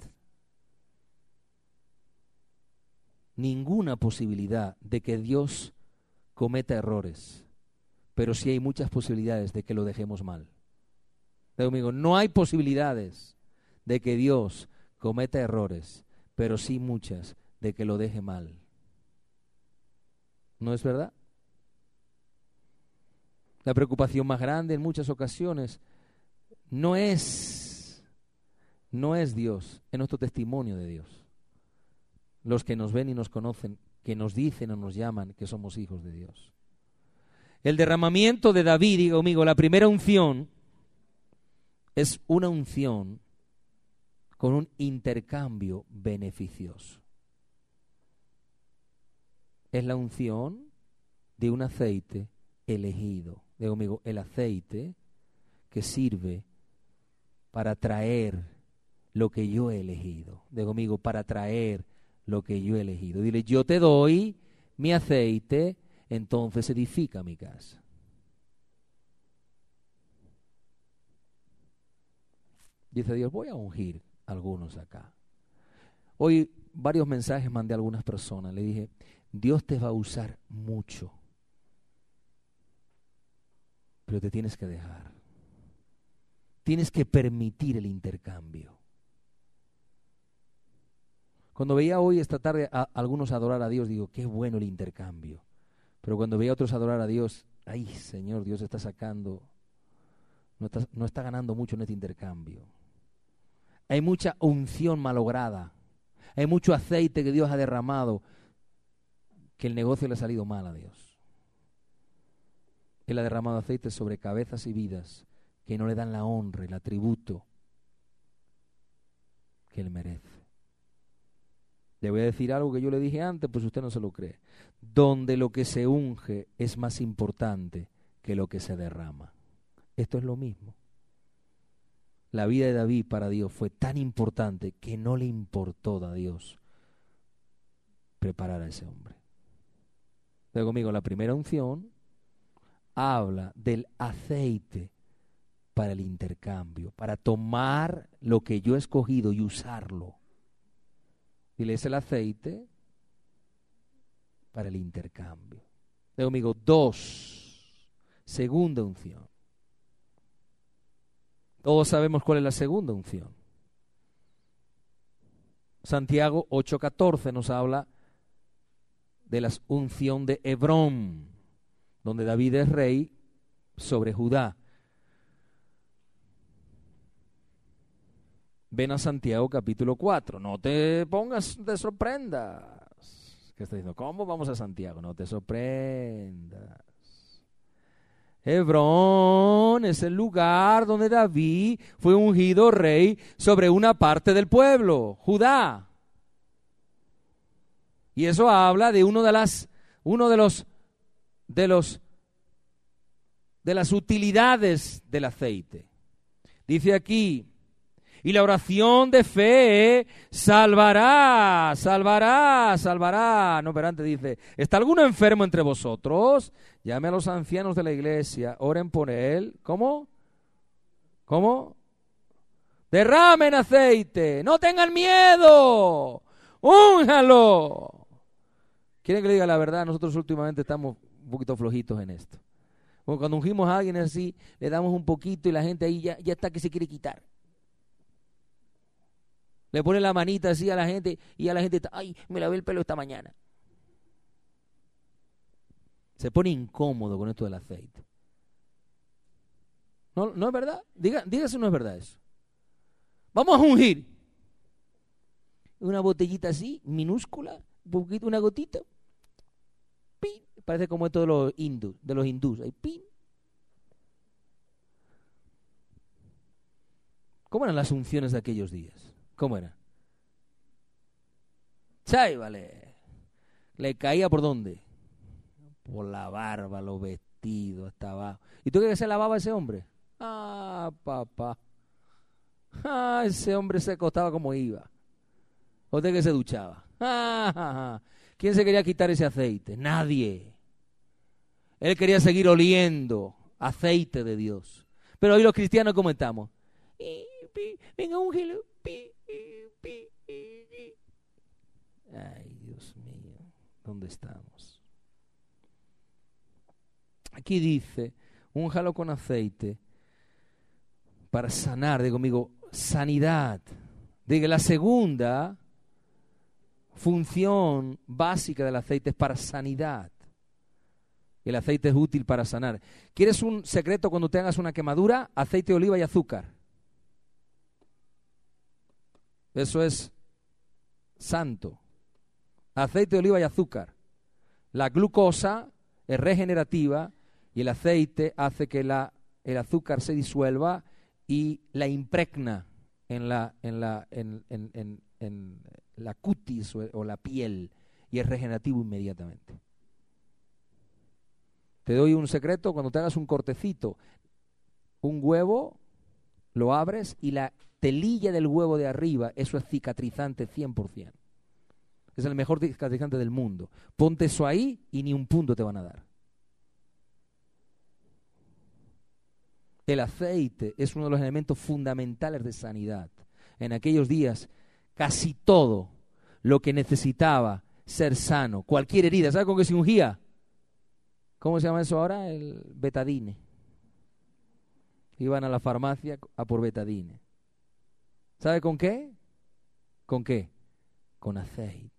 ninguna posibilidad de que Dios cometa errores, pero sí hay muchas posibilidades de que lo dejemos mal. Digo, amigo, no hay posibilidades de que Dios cometa errores, pero sí muchas de que lo deje mal. ¿No es verdad? La preocupación más grande en muchas ocasiones no es Dios, es nuestro testimonio de Dios. Los que nos ven y nos conocen, que nos dicen o nos llaman que somos hijos de Dios. El derramamiento de David, digo amigo, la primera unción es una unción con un intercambio beneficioso. Es la unción de un aceite elegido. Digo amigo, el aceite que sirve para traer lo que yo he elegido. Digo amigo, para traer lo que yo he elegido. Dile, yo te doy mi aceite, entonces edifica mi casa. Dice Dios, voy a ungir a algunos acá. Hoy varios mensajes mandé a algunas personas. Le dije, Dios te va a usar mucho, pero te tienes que dejar. Tienes que permitir el intercambio. Cuando veía hoy esta tarde a algunos adorar a Dios, digo, qué bueno el intercambio. Pero cuando veía a otros adorar a Dios, ay Señor, Dios está sacando, no está ganando mucho en este intercambio. Hay mucha unción malograda. Hay mucho aceite que Dios ha derramado, que el negocio le ha salido mal a Dios. Él ha derramado aceite sobre cabezas y vidas que no le dan la honra y el atributo que Él merece. Le voy a decir algo que yo le dije antes, pues usted no se lo cree. Donde lo que se unge es más importante que lo que se derrama. Esto es lo mismo. La vida de David para Dios fue tan importante que no le importó a Dios preparar a ese hombre. Pero conmigo, la primera unción habla del aceite para el intercambio, para tomar lo que yo he escogido y usarlo. Dile, es el aceite para el intercambio. Digo, amigo, 2, segunda unción. Todos sabemos cuál es la segunda unción. Santiago 8:14 nos habla de la unción de Hebrón, donde David es rey sobre Judá. Ven a Santiago capítulo 4. No te sorprendas. ¿Qué está diciendo? ¿Cómo vamos a Santiago? No te sorprendas. Hebrón es el lugar donde David fue ungido rey sobre una parte del pueblo, Judá. Y eso habla de de las utilidades del aceite. Dice aquí, y la oración de fe salvará. No, pero antes dice, ¿está alguno enfermo entre vosotros? Llame a los ancianos de la iglesia, oren por él. ¿Cómo? Derramen aceite, no tengan miedo, únjalo. ¿Quieren que le diga la verdad? Nosotros últimamente estamos un poquito flojitos en esto. Porque cuando ungimos a alguien así, le damos un poquito y la gente ahí ya está que se quiere quitar. Le pone la manita así a la gente y a la gente está, ay, me lavé el pelo esta mañana. Se pone incómodo con esto del aceite. ¿No es verdad? Dígase no es verdad eso. Vamos a ungir. Una botellita así, minúscula, un poquito, una gotita. ¡Pin! Parece como esto de los hindús. Ahí, ¡pin! ¿Cómo eran las unciones de aquellos días? ¿Cómo era? Vale. Le caía por dónde? Por la barba, los vestidos, hasta abajo. ¿Y tú crees que se lavaba ese hombre? Ah, papá. Ah, ese hombre se acostaba como iba. ¿Usted que se duchaba? ¿Quién se quería quitar ese aceite? Nadie. Él quería seguir oliendo aceite de Dios. Pero hoy los cristianos, ¿cómo estamos? Venga, úngelo. Ay, Dios mío, ¿dónde estamos? Aquí dice, únjalo con aceite para sanar. Digo conmigo, sanidad. Diga, la segunda función básica del aceite es para sanidad. El aceite es útil para sanar. ¿Quieres un secreto cuando te hagas una quemadura? Aceite de oliva y azúcar. Eso es santo. Aceite de oliva y azúcar. La glucosa es regenerativa y el aceite hace que el azúcar se disuelva y la impregna en la cutis o la piel y es regenerativo inmediatamente. Te doy un secreto, cuando te hagas un cortecito, un huevo, lo abres y la telilla del huevo de arriba, eso es cicatrizante 100%. Es el mejor cicatrizante del mundo. Ponte eso ahí y ni un punto te van a dar. El aceite es uno de los elementos fundamentales de sanidad. En aquellos días, casi todo lo que necesitaba ser sano, cualquier herida, ¿sabe con qué se ungía? ¿Cómo se llama eso ahora? El betadine. Iban a la farmacia a por betadine. ¿Sabe con qué? ¿Con qué? Con aceite.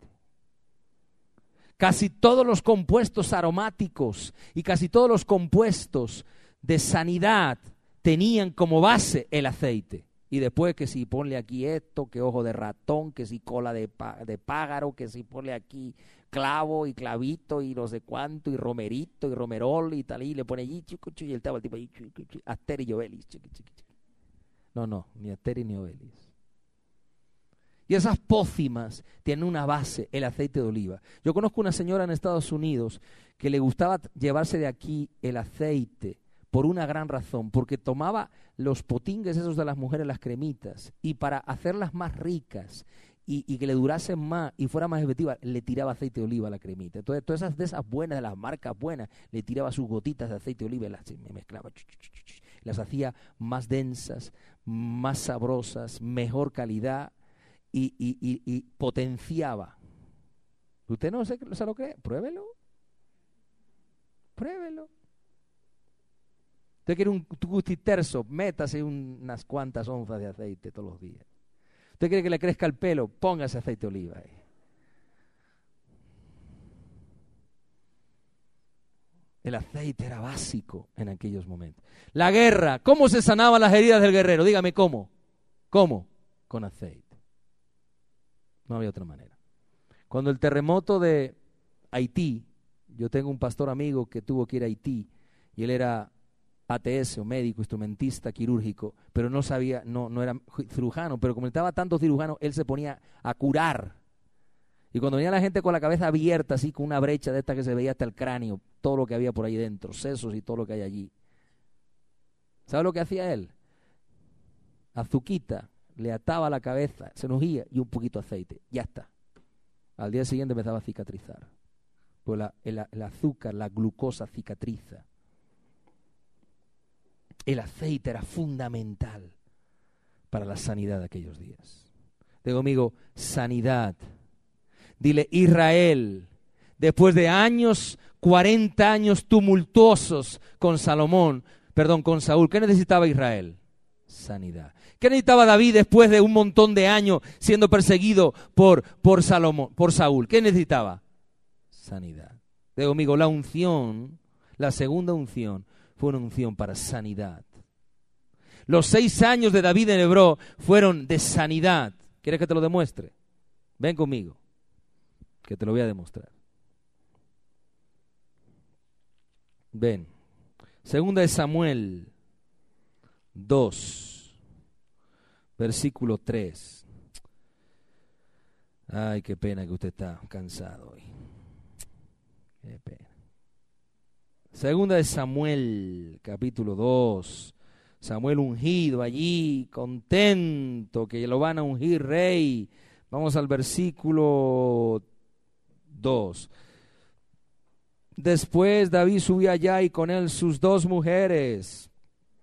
Casi todos los compuestos aromáticos y casi todos los compuestos de sanidad tenían como base el aceite. Y después que si ponle aquí esto, que ojo de ratón, que si cola de pájaro, que si ponle aquí clavo y clavito y no sé cuánto, y romerito y romerol y tal, y le pone allí, y el tipo ahí, Asteris y Obelix. No, ni Asteris ni Obelix. Y esas pócimas tienen una base, el aceite de oliva. Yo conozco una señora en Estados Unidos que le gustaba llevarse de aquí el aceite por una gran razón, porque tomaba los potingues esos de las mujeres, las cremitas, y para hacerlas más ricas y que le durasen más y fuera más efectiva, le tiraba aceite de oliva a la cremita. Entonces, todas esas de esas buenas, de las marcas buenas, le tiraba sus gotitas de aceite de oliva y las mezclaba. Las hacía más densas, más sabrosas, mejor calidad y potenciaba. ¿Usted no se lo cree? Pruébelo. Usted quiere un gustiterzo, métase unas cuantas onzas de aceite todos los días. Usted quiere que le crezca el pelo, póngase aceite de oliva ahí. El aceite era básico en aquellos momentos. La guerra, ¿cómo se sanaban las heridas del guerrero? Dígame, ¿cómo? con aceite. No había otra manera. Cuando el terremoto de Haití, yo tengo un pastor amigo que tuvo que ir a Haití y él era ATS o médico, instrumentista quirúrgico, pero no sabía, no era cirujano, pero como estaba tanto cirujano, él se ponía a curar. Y cuando venía la gente con la cabeza abierta, así con una brecha de esta que se veía hasta el cráneo, todo lo que había por ahí dentro, sesos y todo lo que hay allí. ¿Sabe lo que hacía él? Azuquita, le ataba la cabeza, se ungía y un poquito de aceite, ya está. Al día siguiente empezaba a cicatrizar. Pues el azúcar, la glucosa cicatriza. El aceite era fundamental para la sanidad de aquellos días. Digo, amigo, sanidad. Dile, Israel, después de años, 40 años tumultuosos con con Saúl, ¿qué necesitaba Israel? Sanidad. ¿Qué necesitaba David después de un montón de años siendo perseguido por Saúl? ¿Qué necesitaba? Sanidad. Digo, amigo, la unción, la segunda unción, fue una unción para sanidad. Los 6 años de David en Hebrón fueron de sanidad. ¿Quieres que te lo demuestre? Ven conmigo, que te lo voy a demostrar. Ven. Segunda de Samuel 2, versículo 3. Ay, qué pena que usted está cansado hoy. Qué pena. Segunda de Samuel, capítulo 2. Samuel ungido allí, contento que lo van a ungir rey. Vamos al versículo 2. Después David subió allá y con él sus 2 mujeres.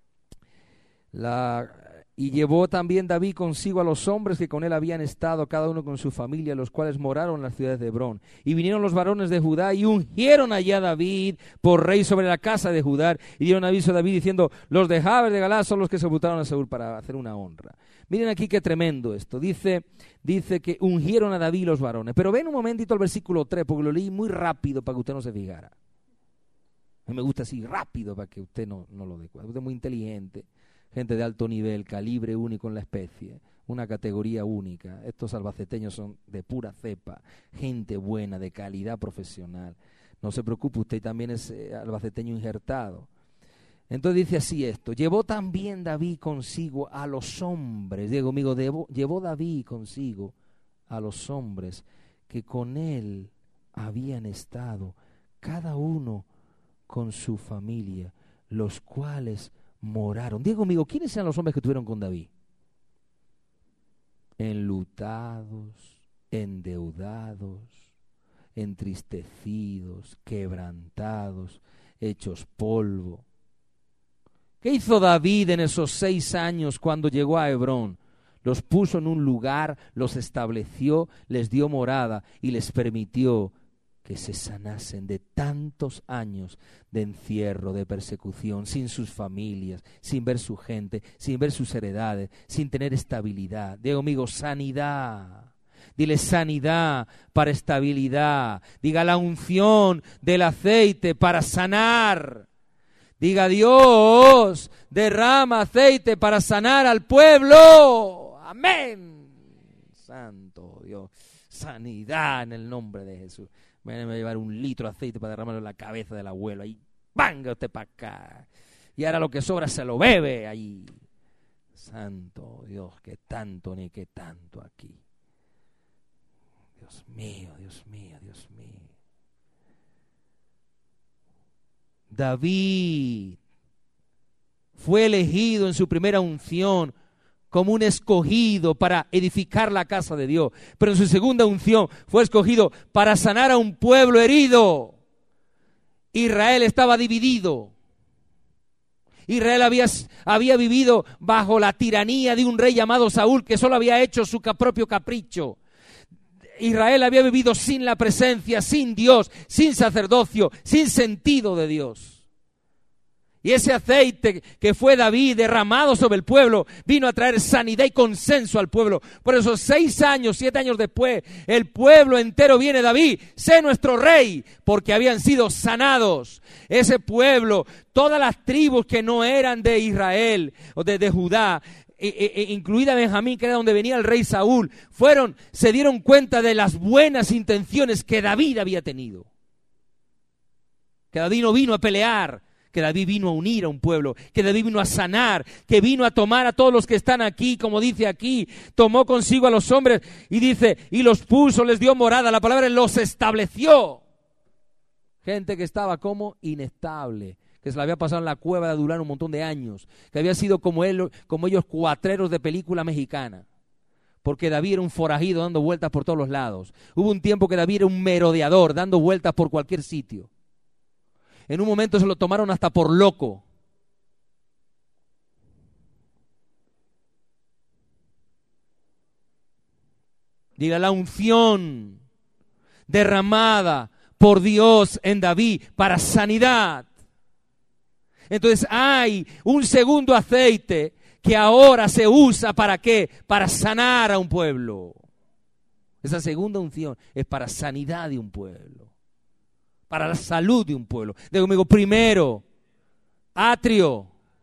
Y llevó también David consigo a los hombres que con él habían estado, cada uno con su familia, los cuales moraron en las ciudades de Hebrón. Y vinieron los varones de Judá y ungieron allá a David por rey sobre la casa de Judá. Y dieron aviso a David diciendo, los de Jabes de Galaad son los que sepultaron a Saúl para hacer una honra. Miren aquí qué tremendo esto. Dice que ungieron a David los varones. Pero ven un momentito al versículo 3, porque lo leí muy rápido para que usted no se fijara. A mí me gusta así rápido para que usted no lo dé cuenta. Usted es muy inteligente. Gente de alto nivel, calibre único en la especie, una categoría única. Estos albaceteños son de pura cepa, gente buena, de calidad profesional. No se preocupe, usted también es albaceteño injertado. Entonces dice así esto, llevó también David consigo a los hombres, digo amigo, llevó David consigo a los hombres que con él habían estado, cada uno con su familia, los cuales moraron. Diego amigo, ¿quiénes eran los hombres que estuvieron con David? Enlutados, endeudados, entristecidos, quebrantados, hechos polvo. ¿Qué hizo David en esos 6 años cuando llegó a Hebrón? Los puso en un lugar, los estableció, les dio morada y les permitió que se sanasen de tantos años de encierro, de persecución, sin sus familias, sin ver su gente, sin ver sus heredades, sin tener estabilidad. Digo, amigo, sanidad. Dile sanidad para estabilidad. Diga la unción del aceite para sanar. Diga Dios, derrama aceite para sanar al pueblo. Amén. Santo Dios. Sanidad en el nombre de Jesús. Me voy a llevar 1 litro de aceite para derramarlo en la cabeza del abuelo. Ahí, venga usted para acá. Y ahora lo que sobra se lo bebe ahí. Santo Dios, qué tanto ni qué tanto aquí. Dios mío, Dios mío, Dios mío. David fue elegido en su primera unción como un escogido para edificar la casa de Dios. Pero en su segunda unción fue escogido para sanar a un pueblo herido. Israel estaba dividido. Israel había vivido bajo la tiranía de un rey llamado Saúl que solo había hecho su propio capricho. Israel había vivido sin la presencia, sin Dios, sin sacerdocio, sin sentido de Dios. Y ese aceite que fue David derramado sobre el pueblo vino a traer sanidad y consenso al pueblo. Por esos 6 años, 7 años después, el pueblo entero viene, David, sé nuestro rey, porque habían sido sanados. Ese pueblo, todas las tribus que no eran de Israel o de Judá, incluida Benjamín, que era donde venía el rey Saúl, se dieron cuenta de las buenas intenciones que David había tenido. Que David no vino a pelear, que David vino a unir a un pueblo, que David vino a sanar, que vino a tomar a todos los que están aquí, como dice aquí, tomó consigo a los hombres y dice, y los puso, les dio morada, la palabra los estableció. Gente que estaba como inestable, que se la había pasado en la cueva de Adulán un montón de años, que había sido como ellos cuatreros de película mexicana, porque David era un forajido dando vueltas por todos los lados. Hubo un tiempo que David era un merodeador, dando vueltas por cualquier sitio. En un momento se lo tomaron hasta por loco. Diga, la unción derramada por Dios en David para sanidad. Entonces hay un segundo aceite que ahora se usa ¿para qué? Para sanar a un pueblo. Esa segunda unción es para sanidad de un pueblo, para la salud de un pueblo. Digo conmigo, primero, atrio.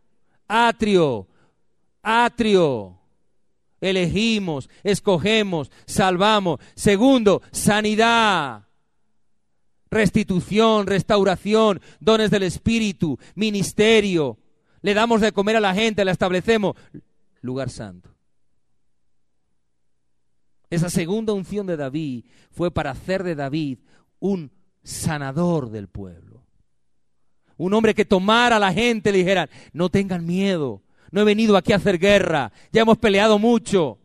Elegimos, escogemos, salvamos. Segundo, sanidad. Restitución, restauración, dones del Espíritu, ministerio. Le damos de comer a la gente, la establecemos. Lugar santo. Esa segunda unción de David fue para hacer de David un sanador del pueblo. Un hombre que tomara a la gente y le dijera, no tengan miedo, no he venido aquí a hacer guerra, ya hemos peleado mucho.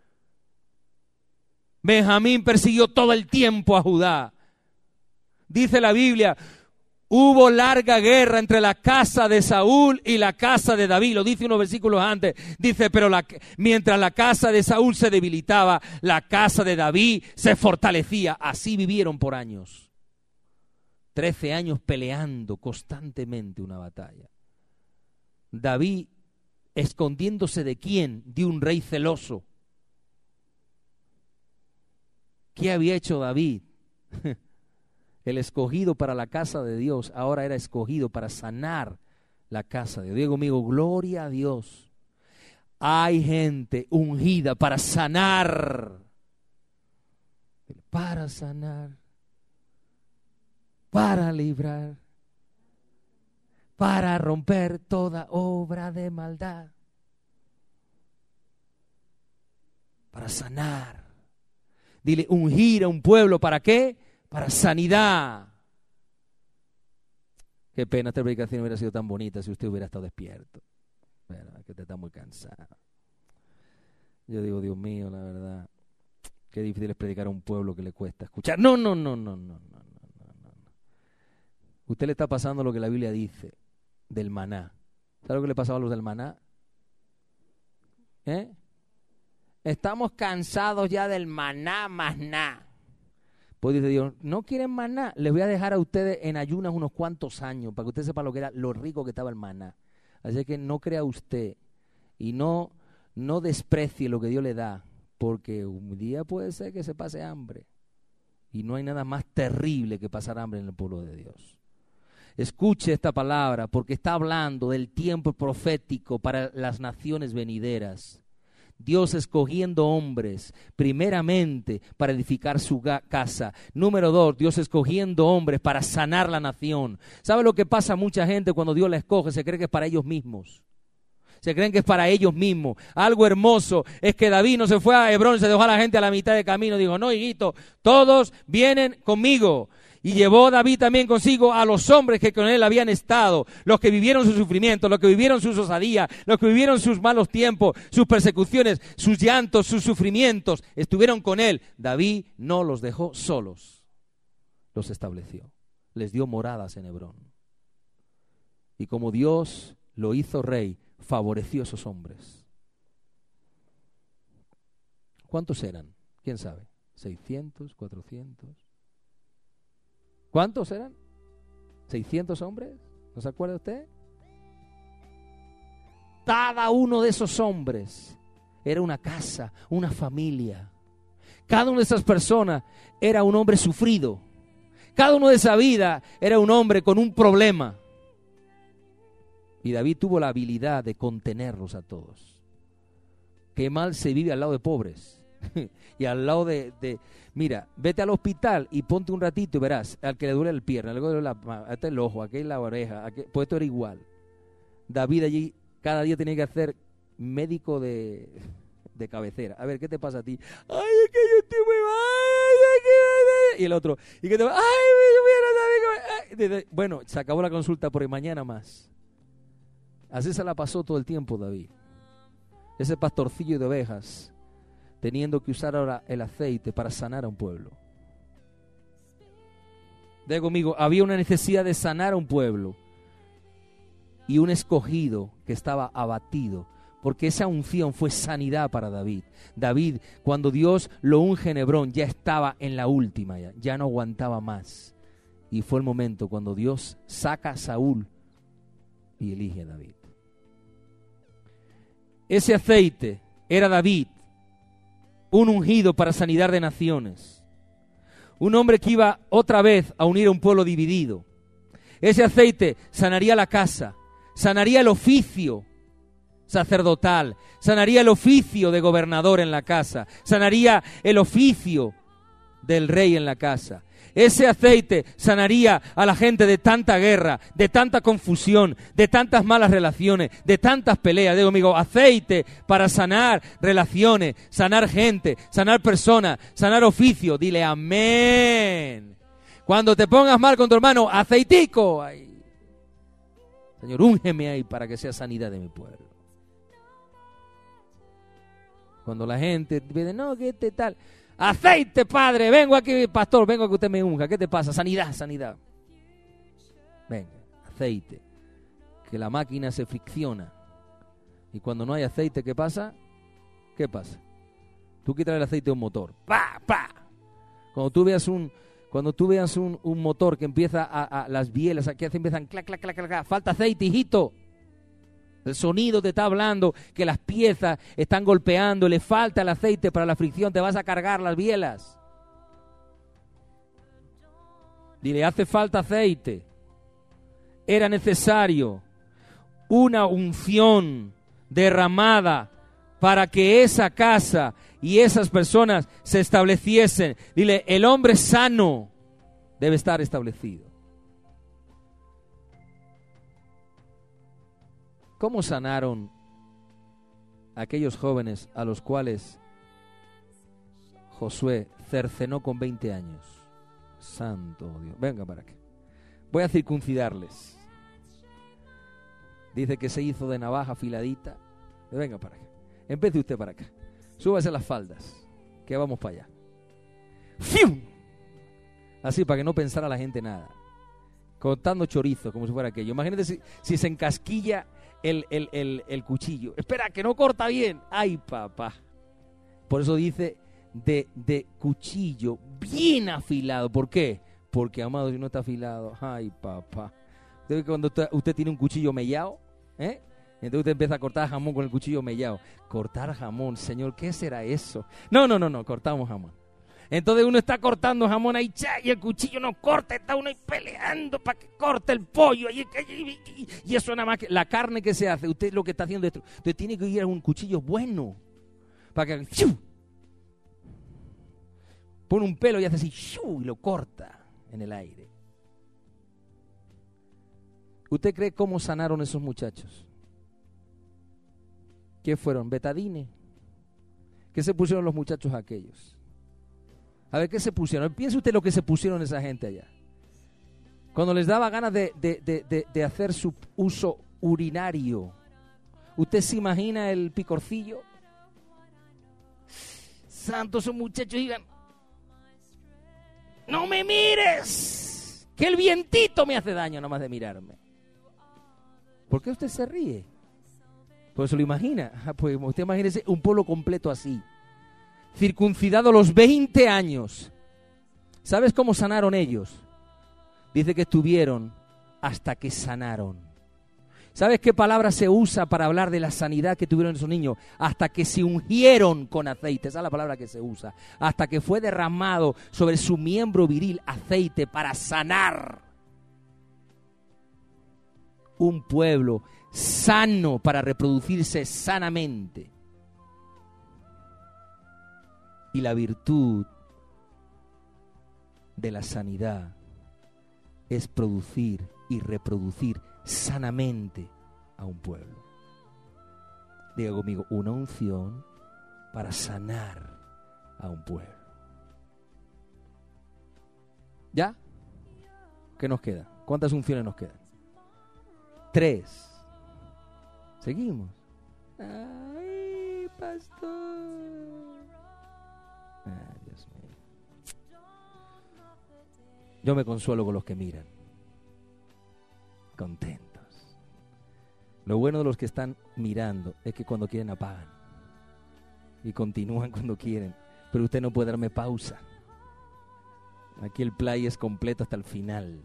Benjamín persiguió todo el tiempo a Judá. Dice la Biblia, hubo larga guerra entre la casa de Saúl y la casa de David. Lo dice unos versículos antes. Dice, pero mientras la casa de Saúl se debilitaba, la casa de David se fortalecía. Así vivieron por años. 13 años peleando constantemente una batalla. David escondiéndose de quién, de un rey celoso. ¿Qué había hecho David? El escogido para la casa de Dios ahora era escogido para sanar la casa de Dios. Digo conmigo, gloria a Dios. Hay gente ungida para sanar. Para sanar. Para librar. Para romper toda obra de maldad. Para sanar. Dile, ungir a un pueblo, ¿para qué? Para sanidad. Qué pena, esta predicación hubiera sido tan bonita si usted hubiera estado despierto. ¿Verdad? Que usted está muy cansado. Yo digo, Dios mío, la verdad, qué difícil es predicar a un pueblo que le cuesta escuchar. No. Usted le está pasando lo que la Biblia dice del maná. ¿Sabe lo que le pasaba a los del maná? Estamos cansados ya del maná más nada. Pues dice Dios, ¿no quieren maná? Les voy a dejar a ustedes en ayunas unos cuantos años para que usted sepa lo rico que estaba el maná. Así que no crea usted y no desprecie lo que Dios le da, porque un día puede ser que se pase hambre. Y no hay nada más terrible que pasar hambre en el pueblo de Dios. Escuche esta palabra porque está hablando del tiempo profético para las naciones venideras. Dios escogiendo hombres, primeramente para edificar su casa. Número 2, Dios escogiendo hombres para sanar la nación. ¿Sabe lo que pasa a mucha gente cuando Dios la escoge? Se cree que es para ellos mismos. Se creen que es para ellos mismos. Algo hermoso es que David no se fue a Hebrón, se dejó a la gente a la mitad de camino. Dijo, no, hijito, todos vienen conmigo. Y llevó David también consigo a los hombres que con él habían estado, los que vivieron su sufrimiento, los que vivieron sus osadías, los que vivieron sus malos tiempos, sus persecuciones, sus llantos, sus sufrimientos, estuvieron con él. David no los dejó solos, los estableció, les dio moradas en Hebrón. Y como Dios lo hizo rey, favoreció a esos hombres. ¿Cuántos eran? ¿Quién sabe? ¿600? ¿400? ¿Cuántos eran? ¿600 hombres? ¿No se acuerda usted? Cada uno de esos hombres era una casa, una familia. Cada una de esas personas era un hombre sufrido. Cada uno de esa vida era un hombre con un problema. Y David tuvo la habilidad de contenerlos a todos. Qué mal se vive al lado de pobres. Y al lado mira, vete al hospital y ponte un ratito y verás, al que le duele el pierna, al que le duele la mano, este el ojo, aquel la oreja, pues esto era igual. David allí cada día tenía que hacer médico de cabecera. A ver, ¿qué te pasa a ti? Ay, es que yo estoy muy mal. Y el otro, ¿y qué te pasa? Ay, bueno, se acabó la consulta por mañana más. Así se la pasó todo el tiempo David. Ese pastorcillo de ovejas, teniendo que usar ahora el aceite para sanar a un pueblo. Diga conmigo, había una necesidad de sanar a un pueblo y un escogido que estaba abatido, porque esa unción fue sanidad para David. David, cuando Dios lo unge en Hebrón, ya estaba en la última, ya no aguantaba más. Y fue el momento cuando Dios saca a Saúl y elige a David. Ese aceite era David, un ungido para sanidad de naciones. Un hombre que iba otra vez a unir a un pueblo dividido. Ese aceite sanaría la casa, sanaría el oficio sacerdotal, sanaría el oficio de gobernador en la casa, sanaría el oficio del rey en la casa. Ese aceite sanaría a la gente de tanta guerra, de tanta confusión, de tantas malas relaciones, de tantas peleas. Digo, amigo, aceite para sanar relaciones, sanar gente, sanar personas, sanar oficio. Dile amén. Cuando te pongas mal con tu hermano, aceitico. Ay. Señor, úngeme ahí para que sea sanidad de mi pueblo. Cuando la gente pide, no, que este tal... Aceite, padre, vengo aquí, pastor, vengo a que usted me unja. ¿Qué te pasa? Sanidad, sanidad. Venga, aceite. Que la máquina se fricciona. Y cuando no hay aceite, ¿qué pasa? ¿Qué pasa? Tú quitas el aceite de un motor. ¡Pa, pa! Cuando tú veas un motor que empieza a las bielas, que empiezan clac, clac, clac, clac, falta aceite, hijito. El sonido te está hablando que las piezas están golpeando, le falta el aceite para la fricción, te vas a cargar las bielas. Dile, hace falta aceite. Era necesario una unción derramada para que esa casa y esas personas se estableciesen. Dile, el hombre sano debe estar establecido. ¿Cómo sanaron aquellos jóvenes a los cuales Josué cercenó con 20 años? Santo Dios. Venga para acá. Voy a circuncidarles. Dice que se hizo de navaja afiladita. Venga para acá. Empiece usted para acá. Súbase las faldas, que vamos para allá. ¡Fium! Así, para que no pensara la gente nada. Cortando chorizo, como si fuera aquello. Imagínate si se encasquilla el cuchillo. Espera, que no corta bien. Ay, papá. Por eso dice de cuchillo bien afilado. ¿Por qué? Porque, amado, si no está afilado, ay, papá. Cuando usted tiene un cuchillo mellado, entonces usted empieza a cortar jamón con el cuchillo mellado. Cortar jamón, Señor, ¿qué será eso? No, cortamos jamón. Entonces uno está cortando jamón ahí, y el cuchillo no corta, está uno ahí peleando para que corte el pollo. Y eso nada más que la carne que se hace, usted lo que está haciendo es esto. Usted tiene que ir a un cuchillo bueno para que pone un pelo y hace así, y lo corta en el aire. ¿Usted cree cómo sanaron esos muchachos? ¿Qué fueron? ¿Betadine? ¿Qué se pusieron los muchachos aquellos? A ver, ¿qué se pusieron? Piense usted lo que se pusieron esa gente allá. Cuando les daba ganas de hacer su uso urinario. ¿Usted se imagina el picorcillo? Santos, esos muchachos digan, ¡no me mires! Que el vientito me hace daño nomás de mirarme. ¿Por qué usted se ríe? Pues se lo imagina. Pues usted imagínese un pueblo completo así. Circuncidado a los 20 años. ¿Sabes cómo sanaron ellos? Dice que estuvieron hasta que sanaron. ¿Sabes qué palabra se usa para hablar de la sanidad que tuvieron esos niños? Hasta que se ungieron con aceite. Esa es la palabra que se usa. Hasta que fue derramado sobre su miembro viril aceite para sanar. Un pueblo sano para reproducirse sanamente. Y la virtud de la sanidad es producir y reproducir sanamente a un pueblo. Diga conmigo, una unción para sanar a un pueblo. ¿Ya? ¿Qué nos queda? ¿Cuántas unciones nos quedan? 3. Seguimos. Ay, pastor. Ay, Dios mío. Yo me consuelo con los que miran. Contentos. Lo bueno de los que están mirando es que cuando quieren apagan. Y continúan cuando quieren. Pero usted no puede darme pausa. Aquí el play es completo hasta el final.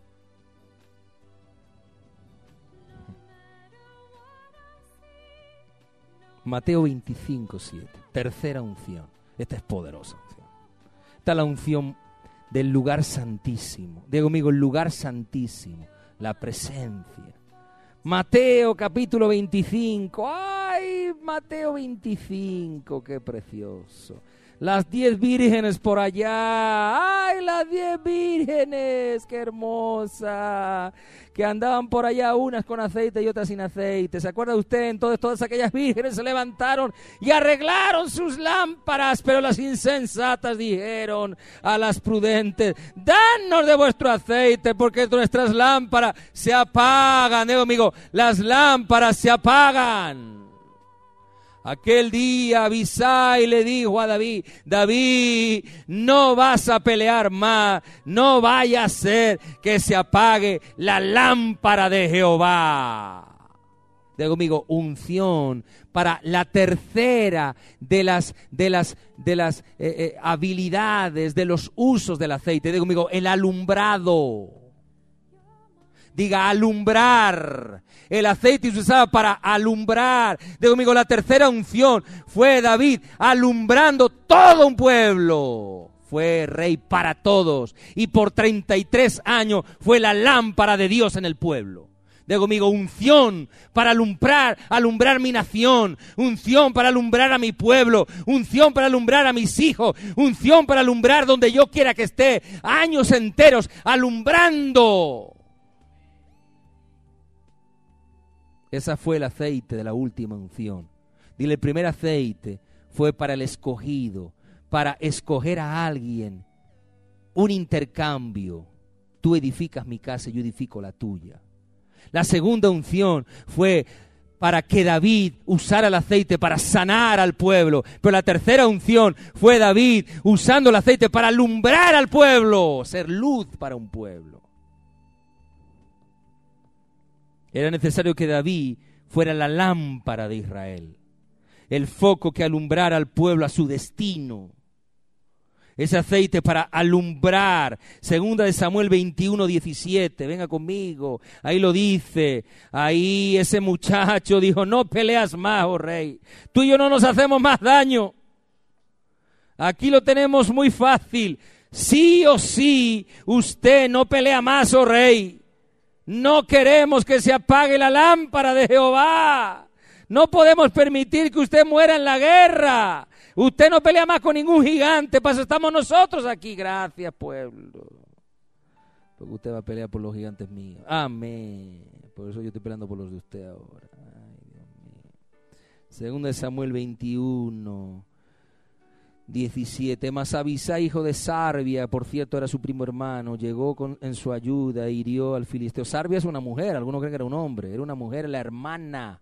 Mateo 25:7. Tercera unción. Esta es poderosa unción. Esta es la unción del lugar santísimo. Diga conmigo, el lugar santísimo. La presencia. Mateo capítulo 25. ¡Ay, Mateo 25! ¡Qué precioso! Las 10 vírgenes por allá. ¡Ay, las 10 vírgenes! ¡Qué hermosa! Que andaban por allá, unas con aceite y otras sin aceite. ¿Se acuerda usted? Entonces todas aquellas vírgenes se levantaron y arreglaron sus lámparas. Pero las insensatas dijeron a las prudentes: danos de vuestro aceite, porque nuestras lámparas se apagan. Digo, amigo, las lámparas se apagan. Aquel día Abisai le dijo a David: David, no vas a pelear más, no vaya a ser que se apague la lámpara de Jehová. Digo conmigo, unción para la tercera de las habilidades, de los usos del aceite. Digo conmigo, el alumbrado. Diga, alumbrar. El aceite se usaba para alumbrar. Digo conmigo, la tercera unción fue David alumbrando todo un pueblo. Fue rey para todos. Y por 33 años fue la lámpara de Dios en el pueblo. Digo conmigo, unción para alumbrar mi nación. Unción para alumbrar a mi pueblo. Unción para alumbrar a mis hijos. Unción para alumbrar donde yo quiera que esté. Años enteros alumbrando. Esa fue el aceite de la última unción. Dile, el primer aceite fue para el escogido, para escoger a alguien, un intercambio. Tú edificas mi casa y yo edifico la tuya. La segunda unción fue para que David usara el aceite para sanar al pueblo. Pero la tercera unción fue David usando el aceite para alumbrar al pueblo, ser luz para un pueblo. Era necesario que David fuera la lámpara de Israel, el foco que alumbrara al pueblo a su destino. Ese aceite para alumbrar. Segunda de Samuel 21:17. Venga conmigo. Ahí lo dice. Ahí ese muchacho dijo: no peleas más, oh rey. Tú y yo no nos hacemos más daño. Aquí lo tenemos muy fácil. Sí o sí, usted no pelea más, oh rey. No queremos que se apague la lámpara de Jehová. No podemos permitir que usted muera en la guerra. Usted no pelea más con ningún gigante, pues estamos nosotros aquí. Gracias, pueblo. Porque usted va a pelear por los gigantes míos. Amén. Por eso yo estoy peleando por los de usted ahora. Ay, Dios mío. Segunda de Samuel 21:17. Mas Abisai, hijo de Sarbia, por cierto era su primo hermano, llegó en su ayuda e hirió al filisteo. Sarbia es una mujer, algunos creen que era un hombre, era una mujer, la hermana.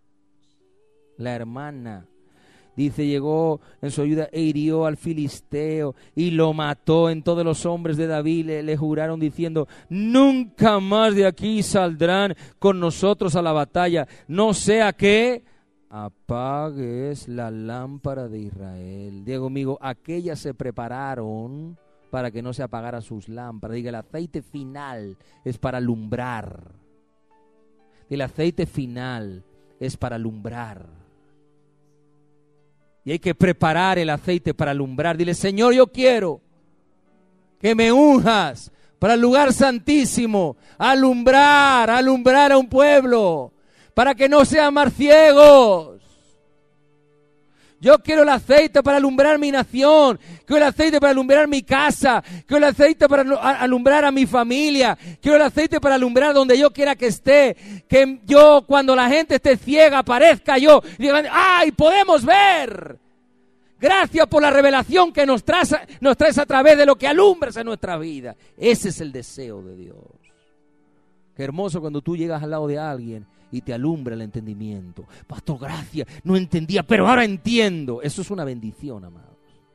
Dice, llegó en su ayuda e hirió al filisteo y lo mató. Entonces los hombres de David le juraron diciendo: nunca más de aquí saldrán con nosotros a la batalla, no sea que apagues la lámpara de Israel. Diego amigo, aquellas se prepararon para que no se apagara sus lámparas. Diga, el aceite final es para alumbrar. El aceite final es para alumbrar. Y hay que preparar el aceite para alumbrar. Dile: Señor, yo quiero que me unjas para el lugar santísimo, alumbrar a un pueblo, para que no sean más ciegos. Yo quiero el aceite para alumbrar mi nación. Quiero el aceite para alumbrar mi casa. Quiero el aceite para alumbrar a mi familia. Quiero el aceite para alumbrar donde yo quiera que esté. Que yo, cuando la gente esté ciega, aparezca yo. Y digan, ¡ay, podemos ver! Gracias por la revelación que nos traes a través de lo que alumbras en nuestra vida. Ese es el deseo de Dios. Qué hermoso cuando tú llegas al lado de alguien y te alumbra el entendimiento. Pastor, gracias, no entendía, pero ahora entiendo. Eso es una bendición, amados.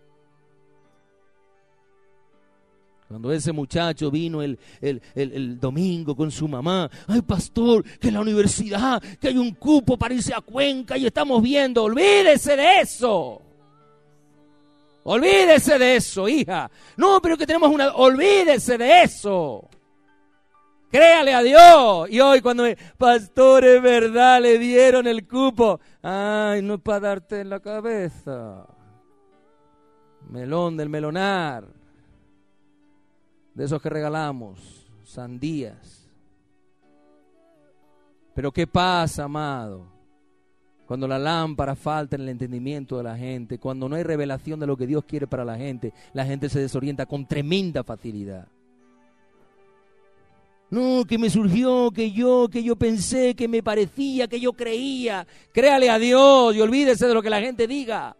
Cuando ese muchacho vino el domingo con su mamá, ay, pastor, que en la universidad, que hay un cupo para irse a Cuenca y estamos viendo, olvídese de eso. Olvídese de eso, hija. No, pero que tenemos olvídese de eso. Créale a Dios. Y hoy cuando pastor, es verdad, le dieron el cupo. Ay, no es para darte en la cabeza. Melón del melonar. De esos que regalamos. Sandías. Pero ¿qué pasa, amado? Cuando la lámpara falta en el entendimiento de la gente. Cuando no hay revelación de lo que Dios quiere para la gente se desorienta con tremenda facilidad. No, que me surgió, que yo pensé, que me parecía, que yo creía. Créale a Dios y olvídese de lo que la gente diga.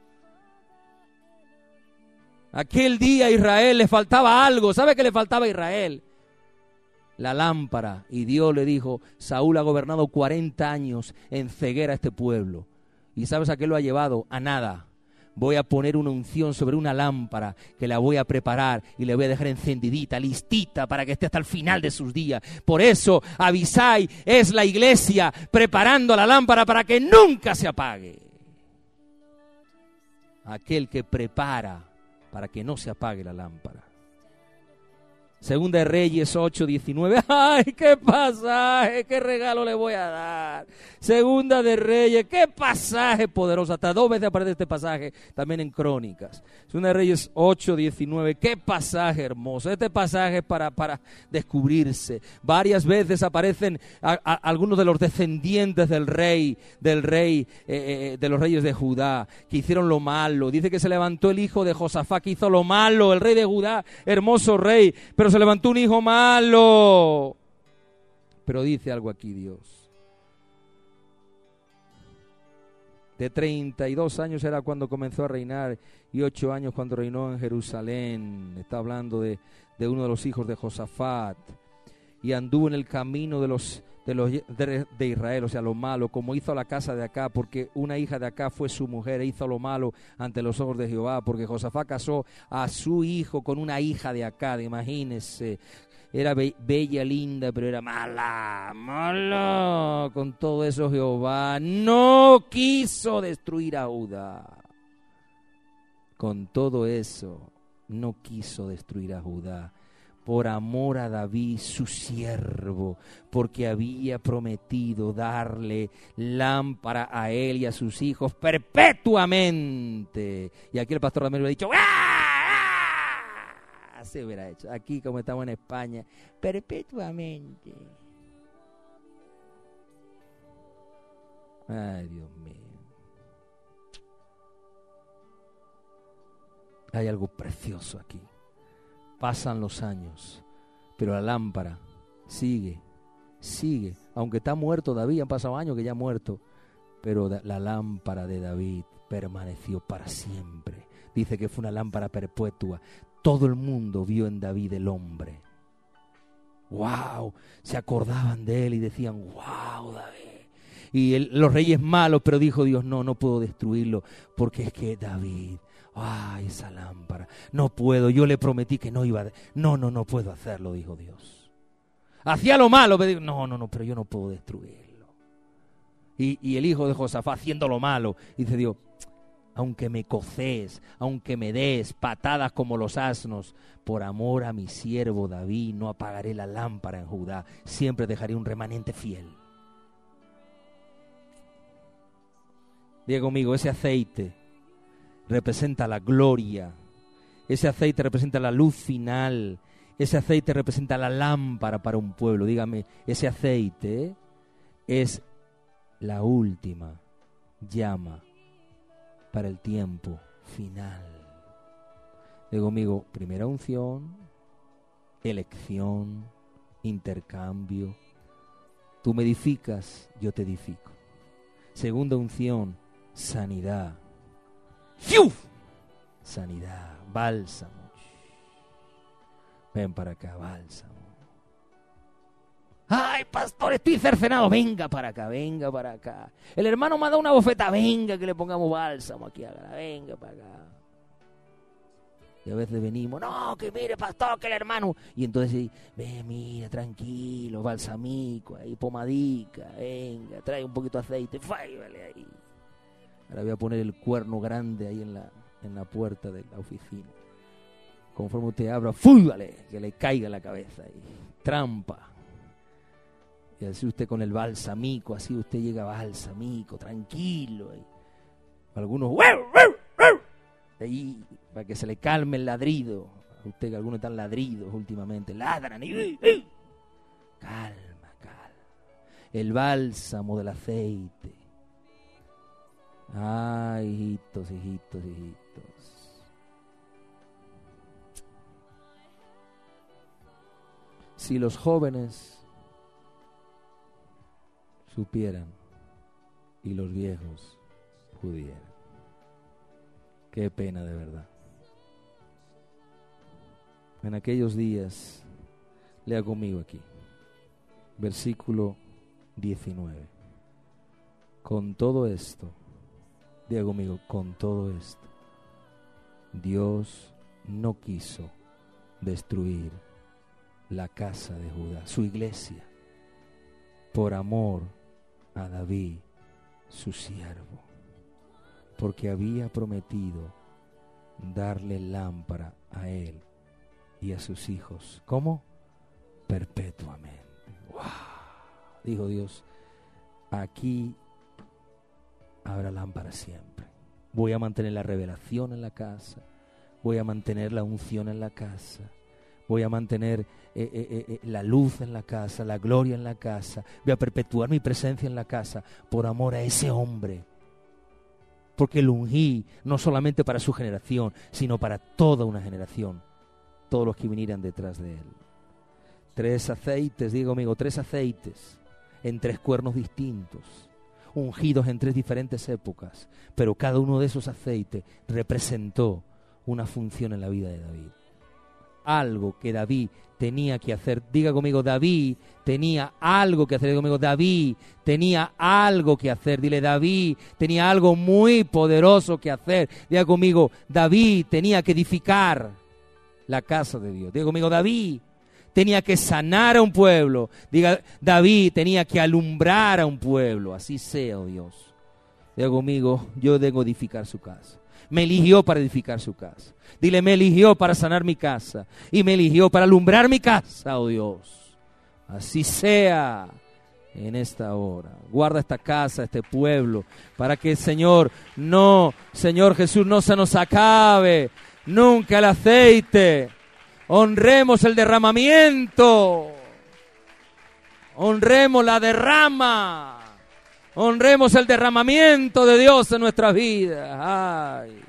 Aquel día a Israel le faltaba algo. ¿Sabe qué le faltaba a Israel? La lámpara. Y Dios le dijo, Saúl ha gobernado 40 años en ceguera a este pueblo. ¿Y sabes a qué lo ha llevado? A nada. Voy a poner una unción sobre una lámpara que la voy a preparar y le voy a dejar encendidita, listita para que esté hasta el final de sus días. Por eso Abisai es la iglesia preparando la lámpara para que nunca se apague. Aquel que prepara para que no se apague la lámpara. Segunda de Reyes 8:19. ¡Ay, qué pasaje! ¡Qué regalo le voy a dar! Segunda de Reyes, qué pasaje poderoso. Hasta 2 veces aparece este pasaje también en Crónicas. Segunda de Reyes 8:19. ¡Qué pasaje hermoso! Este pasaje es para descubrirse. Varias veces aparecen algunos de los descendientes de los reyes de Judá, que hicieron lo malo. Dice que se levantó el hijo de Josafat, que hizo lo malo. El rey de Judá, hermoso rey, pero se levantó un hijo malo. Pero dice algo aquí Dios. De 32 años era cuando comenzó a reinar y 8 años cuando reinó en Jerusalén. Está hablando de uno de los hijos de Josafat. Y anduvo en el camino de Israel, o sea, lo malo, como hizo la casa de Acab, porque una hija de Acab fue su mujer, e hizo lo malo ante los ojos de Jehová, porque Josafat casó a su hijo con una hija de Acab, imagínense. Era bella, linda, pero era mala. Con todo eso Jehová no quiso destruir a Judá. Con todo eso no quiso destruir a Judá. Por amor a David, su siervo, porque había prometido darle lámpara a él y a sus hijos perpetuamente. Y aquí el pastor también hubiera dicho, así hubiera hecho. Aquí, como estamos en España, perpetuamente. Ay, Dios mío. Hay algo precioso aquí. Pasan los años, pero la lámpara sigue. Aunque está muerto David, han pasado años que ya ha muerto, pero la lámpara de David permaneció para siempre. Dice que fue una lámpara perpetua. Todo el mundo vio en David el hombre. ¡Wow! Se acordaban de él y decían, ¡wow, David! Y los reyes malos, pero dijo Dios, no puedo destruirlo, porque es que David... ¡ay, esa lámpara! No puedo, yo le prometí que no iba a... No puedo hacerlo, dijo Dios. Hacía lo malo, pero digo, no, pero yo no puedo destruirlo. Y el hijo de Josafat haciendo lo malo, dice Dios, aunque me coces, aunque me des patadas como los asnos, por amor a mi siervo David, no apagaré la lámpara en Judá, siempre dejaré un remanente fiel. Diga conmigo, ese aceite representa la gloria, ese aceite representa la luz final, ese aceite representa la lámpara para un pueblo. Dígame, ese aceite es la última llama para el tiempo final. Digo conmigo, primera unción, elección, intercambio. Tú me edificas, yo te edifico. Segunda unción, sanidad. ¡Fiu! Sanidad, bálsamo. Ven para acá, bálsamo. Ay, pastor, estoy cercenado. Venga para acá, venga para acá. El hermano me ha dado una bofeta. Venga que le pongamos bálsamo aquí. Venga para acá. Y a veces venimos, no, que mire, pastor, que el hermano. Y entonces, ve, mira, tranquilo, balsamico, ahí, pomadica, venga, trae un poquito de aceite, vale ahí. Ahora voy a poner el cuerno grande ahí en la puerta de la oficina. Conforme usted abra, vale, que le caiga en la cabeza ahí. Trampa. Y así usted con el balsamico, así usted llega balsamico, tranquilo. Ahí. Algunos, ahí, para que se le calme el ladrido. A usted que algunos están ladridos últimamente, ladran y calma, calma. El bálsamo del aceite. Ay, hijitos, hijitos, hijitos. Si los jóvenes supieran y los viejos pudieran. Qué pena de verdad. En aquellos días, lea conmigo aquí, versículo 19. Con todo esto, diga conmigo, con todo esto, Dios no quiso destruir la casa de Judá, su iglesia, por amor a David, su siervo, porque había prometido darle lámpara a él y a sus hijos. ¿Cómo? Perpetuamente. ¡Wow! Dijo Dios, aquí habrá lámpara siempre. Voy a mantener la revelación en la casa. Voy a mantener la unción en la casa. Voy a mantener la luz en la casa, la gloria en la casa. Voy a perpetuar mi presencia en la casa por amor a ese hombre. Porque lo ungí no solamente para su generación, sino para toda una generación. Todos los que vinieran detrás de él. 3 aceites, digo amigo, 3 aceites en 3 cuernos distintos, ungidos en 3 diferentes épocas, pero cada uno de esos aceites representó una función en la vida de David. Algo que David tenía que hacer. Diga conmigo, David tenía algo que hacer. Diga conmigo, David tenía algo que hacer. Dile, David tenía algo muy poderoso que hacer. Diga conmigo, David tenía que edificar la casa de Dios. Diga conmigo, David tenía que sanar a un pueblo. Diga, David tenía que alumbrar a un pueblo. Así sea, oh Dios. Diga conmigo, yo debo edificar su casa. Me eligió para edificar su casa. Dile, me eligió para sanar mi casa. Y me eligió para alumbrar mi casa, oh Dios. Así sea en esta hora. Guarda esta casa, este pueblo, para que, Señor Jesús, no se nos acabe nunca el aceite. Honremos el derramamiento. Honremos la derrama. Honremos el derramamiento de Dios en nuestras vidas. Ay.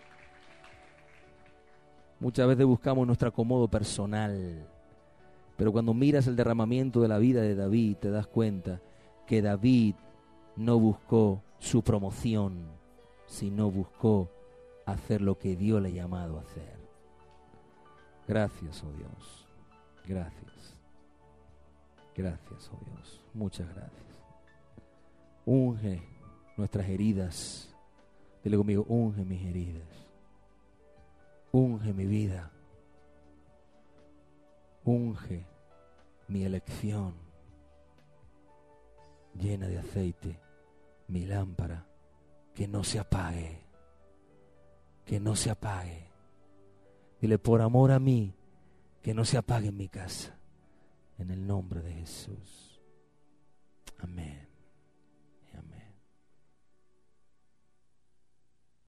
Muchas veces buscamos nuestro acomodo personal, pero cuando miras el derramamiento de la vida de David, te das cuenta que David no buscó su promoción, sino buscó hacer lo que Dios le ha llamado a hacer. Gracias, oh Dios. Gracias. Gracias, oh Dios. Muchas gracias. Unge nuestras heridas. Dile conmigo, unge mis heridas. Unge mi vida. Unge mi elección. Llena de aceite mi lámpara. Que no se apague. Que no se apague. Dile, por amor a mí, que no se apague en mi casa. En el nombre de Jesús. Amén.